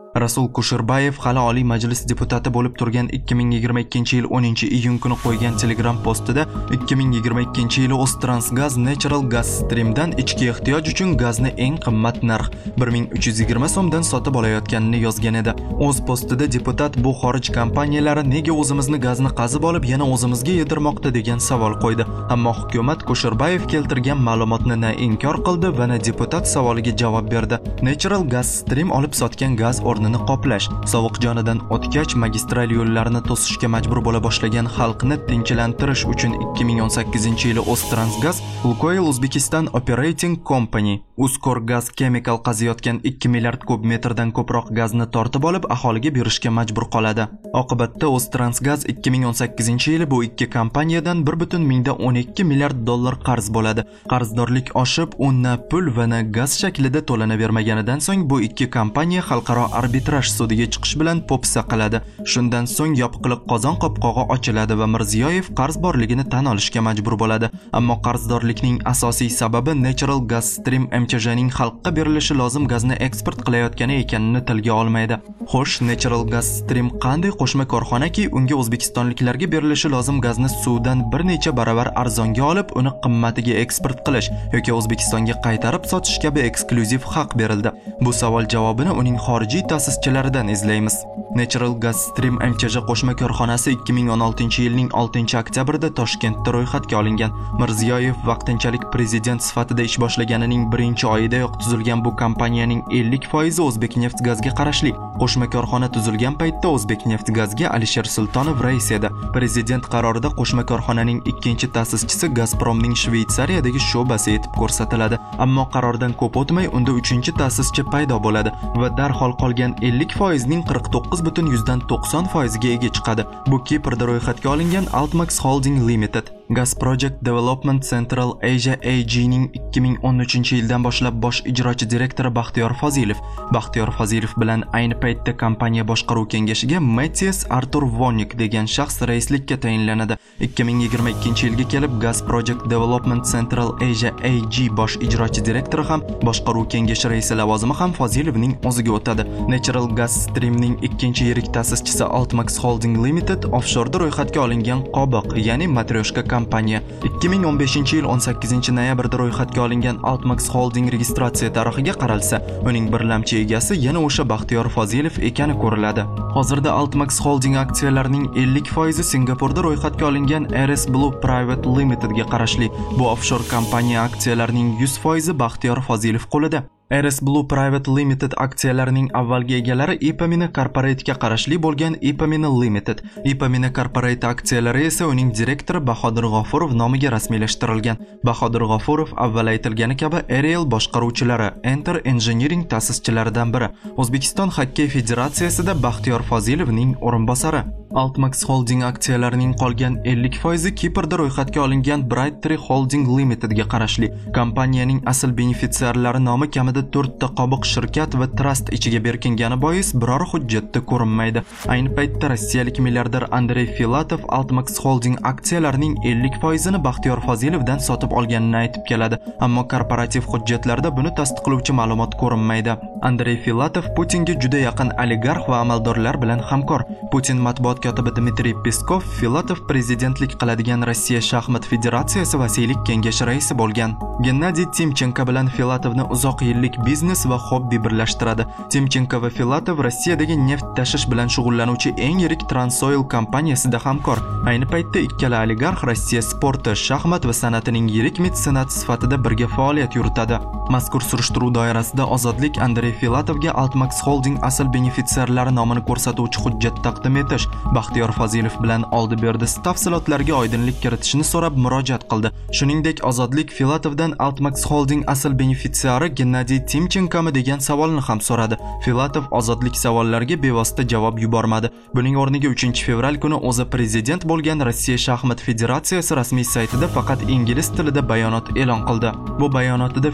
Rasul Kusherbayev hali Oliy Majlis deputati bo'lib turgan ikki ming yigirma ikkinchi yil o'ninchi iyun kuni qo'ygan Telegram postida ikki ming yigirma ikkinchi yili O'ztransgaz Natural Gas Streamdan ichki ehtiyoj uchun gazni eng qimmat narx bir ming uch yuz yigirma so'mdan sotib olayotganini yozgan edi. O'z postida deputat bu xorij kompaniyalari nega o'zimizni gazni qazib olib yana o'zimizga yedirmoqda degan savol qo'ydi. Ammo hukumat Kusherbayev keltirgan ma'lumotni na inkor qildi va na deputat savoliga javob berdi. Natural Gas Stream olib sotgan gaz o'rnini qoplash, sovuq jonidan o'tgach magistral yo'llarni to'sishga majbur bo'la boshlagan xalqni tinchlantirish uchun ikki ming o'n sakkizinchi yili O'ztransgaz Lukoil Uzbekistan Operating Company Uzkor Gaz Chemical qaziyotgan ikki milliard kub metrdan ko'proq gazni tortib olib aholiga berishga majbur qoladi. Oqibatda O'ztransgaz ikki ming o'n sakkizinchi yili bu ikki kompaniyadan bir butun mingda o'n ikki milliard dollar qarz bo'ladi. Qarzdorlik oshib, unna pul va na gaz shaklida to'lanavermaganidan so'ng bu ikki kompaniya xalqaro arbitraj sudiga chiqish bilan po'pisa qiladi. Shundan so'ng yopiqliq qozon qopqog'i ochiladi va Mirziyoyev qarz borligini tan olishga majbur bo'ladi. Ammo qarzdorlikning asosiy sababi Natural Gas Stream M Ch J'ning xalqqa berilishi lozim gazni eksport qilayotgani ekanini tilga olmaydi. Xo'sh, Natural Gas Stream qanday qo'shma korxonaki unga o'zbekistonliklarga berilishi lozim gazni suvdan bir necha baravar arzonga olib, uni qimmatiga eksport qilish yoki O'zbekistonga qaytarib sotish kabi eksklyuziv haq berildi? Bu savol javobini uning xorijiy ta'sischilaridan izlaymiz. Natural Gas Stream M Ch J qo'shma korxonasi ikki ming o'n oltinchi yilning oltinchi oktyabrida Toshkentda ro'yxatga olingan. Mirziyoyev vaqtinchalik prezident sifatida ish boshlaganining birinchi oyidayoq tuzilgan bu kompaniyaning ellik foizi O'zbekneftgazga qarashli. Qo'shma korxona tuzilgan paytda O'zbekneftgazga Alisher Sultonov rais edi. Prezident qarorida qo'shma korxonaning ikkinchi ta'sischisi Gazpromning Shveysariyadagi sho'basi etib ko'rsatiladi. Ammo qarordan ko'p o'tmay unda uchinchi ta'sischi paydo bo'ladi va darhol qolgan ellik foizning qirq to'qqiz butun yuzdan to'qson foiziga ega chiqadi. Bu Kiprda ro'yxatga olingan Altmax Holding Limited. Gas Project Development Central Asia A G'ning ikki ming o'n uchinchi yildan boshlab bosh ijrochi direktori Baxtiyor Fozilov. Baxtiyor Fozilov bilan ayni paytda kompaniya boshqaruv kengashiga Matthias Artur Vonnik degan shaxs raislikka tayinlanadi. ikki ming yigirma ikkinchi yilga kelib Gas Project Development Central Asia A G bosh ijrochi direktori ham boshqaruv kengashi raisi lavozimi ham Fozilovning o'ziga o'tadi. Natural Gas Streamning ikkinchi yirik ta'sischisi Altmax Holding Limited offshore ro'yxatga olingan qobiq, ya'ni matryoshka kompaniya. ikki ming o'n beshinchi yil o'n sakkizinchi noyabrda ro'yxatga olingan Altmax Holding registratsiya tarixiga qaralsa, uning birlamchi egasi yana o'sha Baxtiyor Fozilov ekani ko'riladi. Hozirda Altmax Holding aksiyalarining ellik foizi Singapurda ro'yxatga olingan R S Blue Private Limitedga qarashli. Bu offshore kompaniya aksiyalarining yuz foizi Baxtiyor Fozilov qo'lida. R S Blue Private Limited aksiyalarining avvalgi egalari Ipamina Corporate'ga qarashli bo'lgan Ipamina Limited. Ipamina Corporate aksiyalari esa uning direktori Bahodir G'ofurov nomiga rasmiylashtirilgan. Bahodir G'ofurov avval aytilgani kabi Ariel boshqaruvchilari, Enter Engineering ta'sischilaridan biri. O'zbekiston Xokkey Federatsiyasida Baxtiyor Fozilovning o'rinbosari. Altmax Holding aksiyalarining qolgan ellik foizi Kiprda ro'yxatga olingan Brightree Holding Limitedga qarashli. Kompaniyaning asl benefitsiarlari nomi kamida to'rtta qobiq shirkat va trust ichiga berkingani bois biror hujjatda ko'rinmaydi. Ayni paytda rossiyalik milliarder Andrey Filatov Altmax Holding aksiyalarining ellik foizini Baxtiyor Fozilovdan sotib olganini aytib keladi, ammo korporativ hujjatlarda buni tasdiqlovchi ma'lumot ko'rinmaydi. Andrey Filatov Putinga juda yaqin oligarx va amaldorlar bilan hamkor. Putin matbuot kotibi Dmitriy Peskov Filatov prezidentlik qiladigan Rossiya shaxmat federatsiyasi vasiylik kengashi raisi bo'lgan. Gennadiy Timchenko bilan Filatovni uzoq yillik biznes va hobbi birlashtiradi. Timchenko va Filatov Rossiyadagi neft tashish bilan shug'ullanuvchi eng yirik Transoil kompaniyasida hamkor. Ayni paytda ikkala oligarx Rossiya sporti, shaxmat va san'atining yirik metsenati sifatida birga faoliyat yuritadi. Mazkur surishtiruv doirasida Ozodlik Andrey Filatovga Altmax Holding asl benefitsiarlari nomini ko'rsatuvchi hujjat taqdim etish, Baxtiyor Fozilov bilan oldi-berdi tafsilotlarga oydinlik kiritishni so'rab murojaat qildi. Shuningdek, Ozodlik Filatovdan Altmax Holding asl benefitsiari Gennadiy Timchenkomi degan savolni ham so'radi. Filatov Ozodlik savollariga bevosita javob yubormadi. Buning o'rniga uchinchi fevral kuni o'zi prezident bo'lgan Rossiya shaxmat federatsiyasi rasmiy saytida faqat ingliz tilida bayonot e'lon qildi. Bu bayonotida Filatov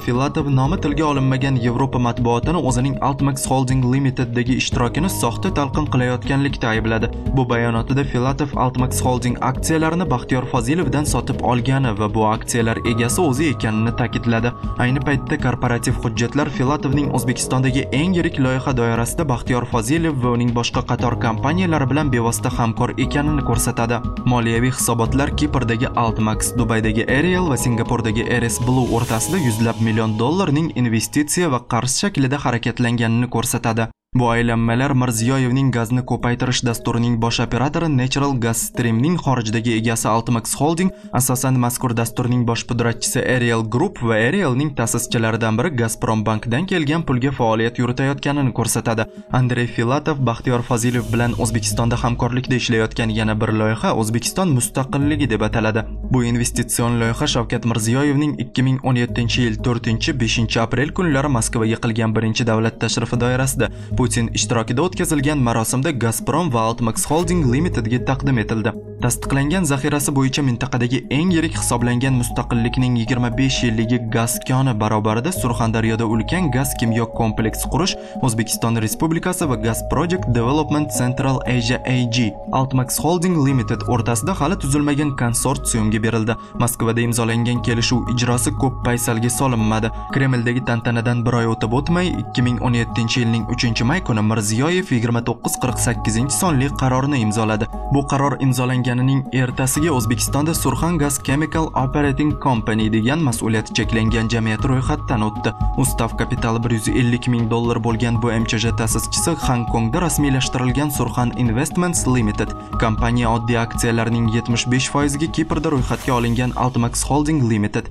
Filatov nomi tilga olinmagan Yevropa matbuotini o'zining Altmax Holding Limited'dagi ishtirokini soxta talqin qilayotganlikda aybladi. Bu bayonotida Filatov Altmax Holding aksiyalarini Baxtiyor Fozilovdan sotib olgani va bu aksiyalar egasi o'zi ekanini ta'kidladi. Ayni paytda korporativ hujjatlar Filatovning O'zbekistondagi eng yirik loyiha doirasida Baxtiyor Fozilov va uning boshqa qator kompaniyalari bilan bevosita hamkor ekanini ko'rsatadi. Moliyaviy hisobotlar Kiprdagi Altmax, Dubaydagi Ariel va Singapurdagi R S Blue o'rtasida yuzlab million dollarning investitsiya va qarz shaklida harakatlanganini ko'rsatadi. Bu aylanmalar Mirziyoyevning gazni ko'paytirish dasturining bosh operatori Natural Gas Streamning xorijdagi egasi Altmax Holding, asosan mazkur dasturning bosh pudratchisi Ariel Group va Arielning ta'sischilaridan biri Gazprom bankdan kelgan pulga faoliyat yuritayotganini ko'rsatadi. Andrey Filatov Baxtiyor Fozilov bilan O'zbekistonda hamkorlikda ishlayotgan yana bir loyiha O'zbekiston mustaqilligi deb ataladi. Bu investitsion loyiha Shavkat Mirziyoyevning ikki ming o'n yettinchi yil to'rtinchi beshinchi aprel kunlari Moskvaga qilgan birinchi davlat tashrifi doirasida Putin ishtirokida o'tkazilgan marosimda Gazprom va Altmax Holding Limited'ga taqdim etildi. Tasdiqlangan zaxirasi bo'yicha mintaqadagi eng yirik hisoblangan mustaqillikning yigirma besh yilligi gaz koni barobarida Surxondaryoda ulkan gaz kimyo kompleks qurish O'zbekiston Respublikasi va Gas Project Development Central Asia A G Altmax Holding Limited o'rtasida hali tuzilmagan konsorsiumga berildi. Moskvada imzolangan kelishuv ijrosi ko'p paysalga solinmadi. Kremldagi tantanadan bir oy o'tib o'tmay ikki ming o'n yettinchi yilning uchinchi may kuni Mirziyoyev yigirma to'qqiz qirq sakkizinchi sonli qarorni imzoladi. Bu qaror imzolanganining ertasiga O'zbekistonda Surxon Gas Chemical Operating Company degan mas'uliyati cheklangan jamiyat ro'yxatdan o'tdi. Ustav kapitali bir yuz ellik ming dollar bo'lgan bu M Ch J ta'sischisi Hongkongda rasmiylashtirilgan Surxon Investments Limited kompaniya oddiy aksiyalarining yetmish besh foiziga Kiprda ro'yxatga olingan Altmax Holding Limited.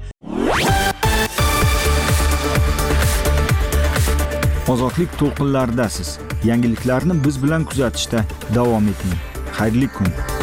Ozodlik to'lqinlaridasiz. Yangiliklarni biz bilan kuzatishda davom eting. Xayrli kun.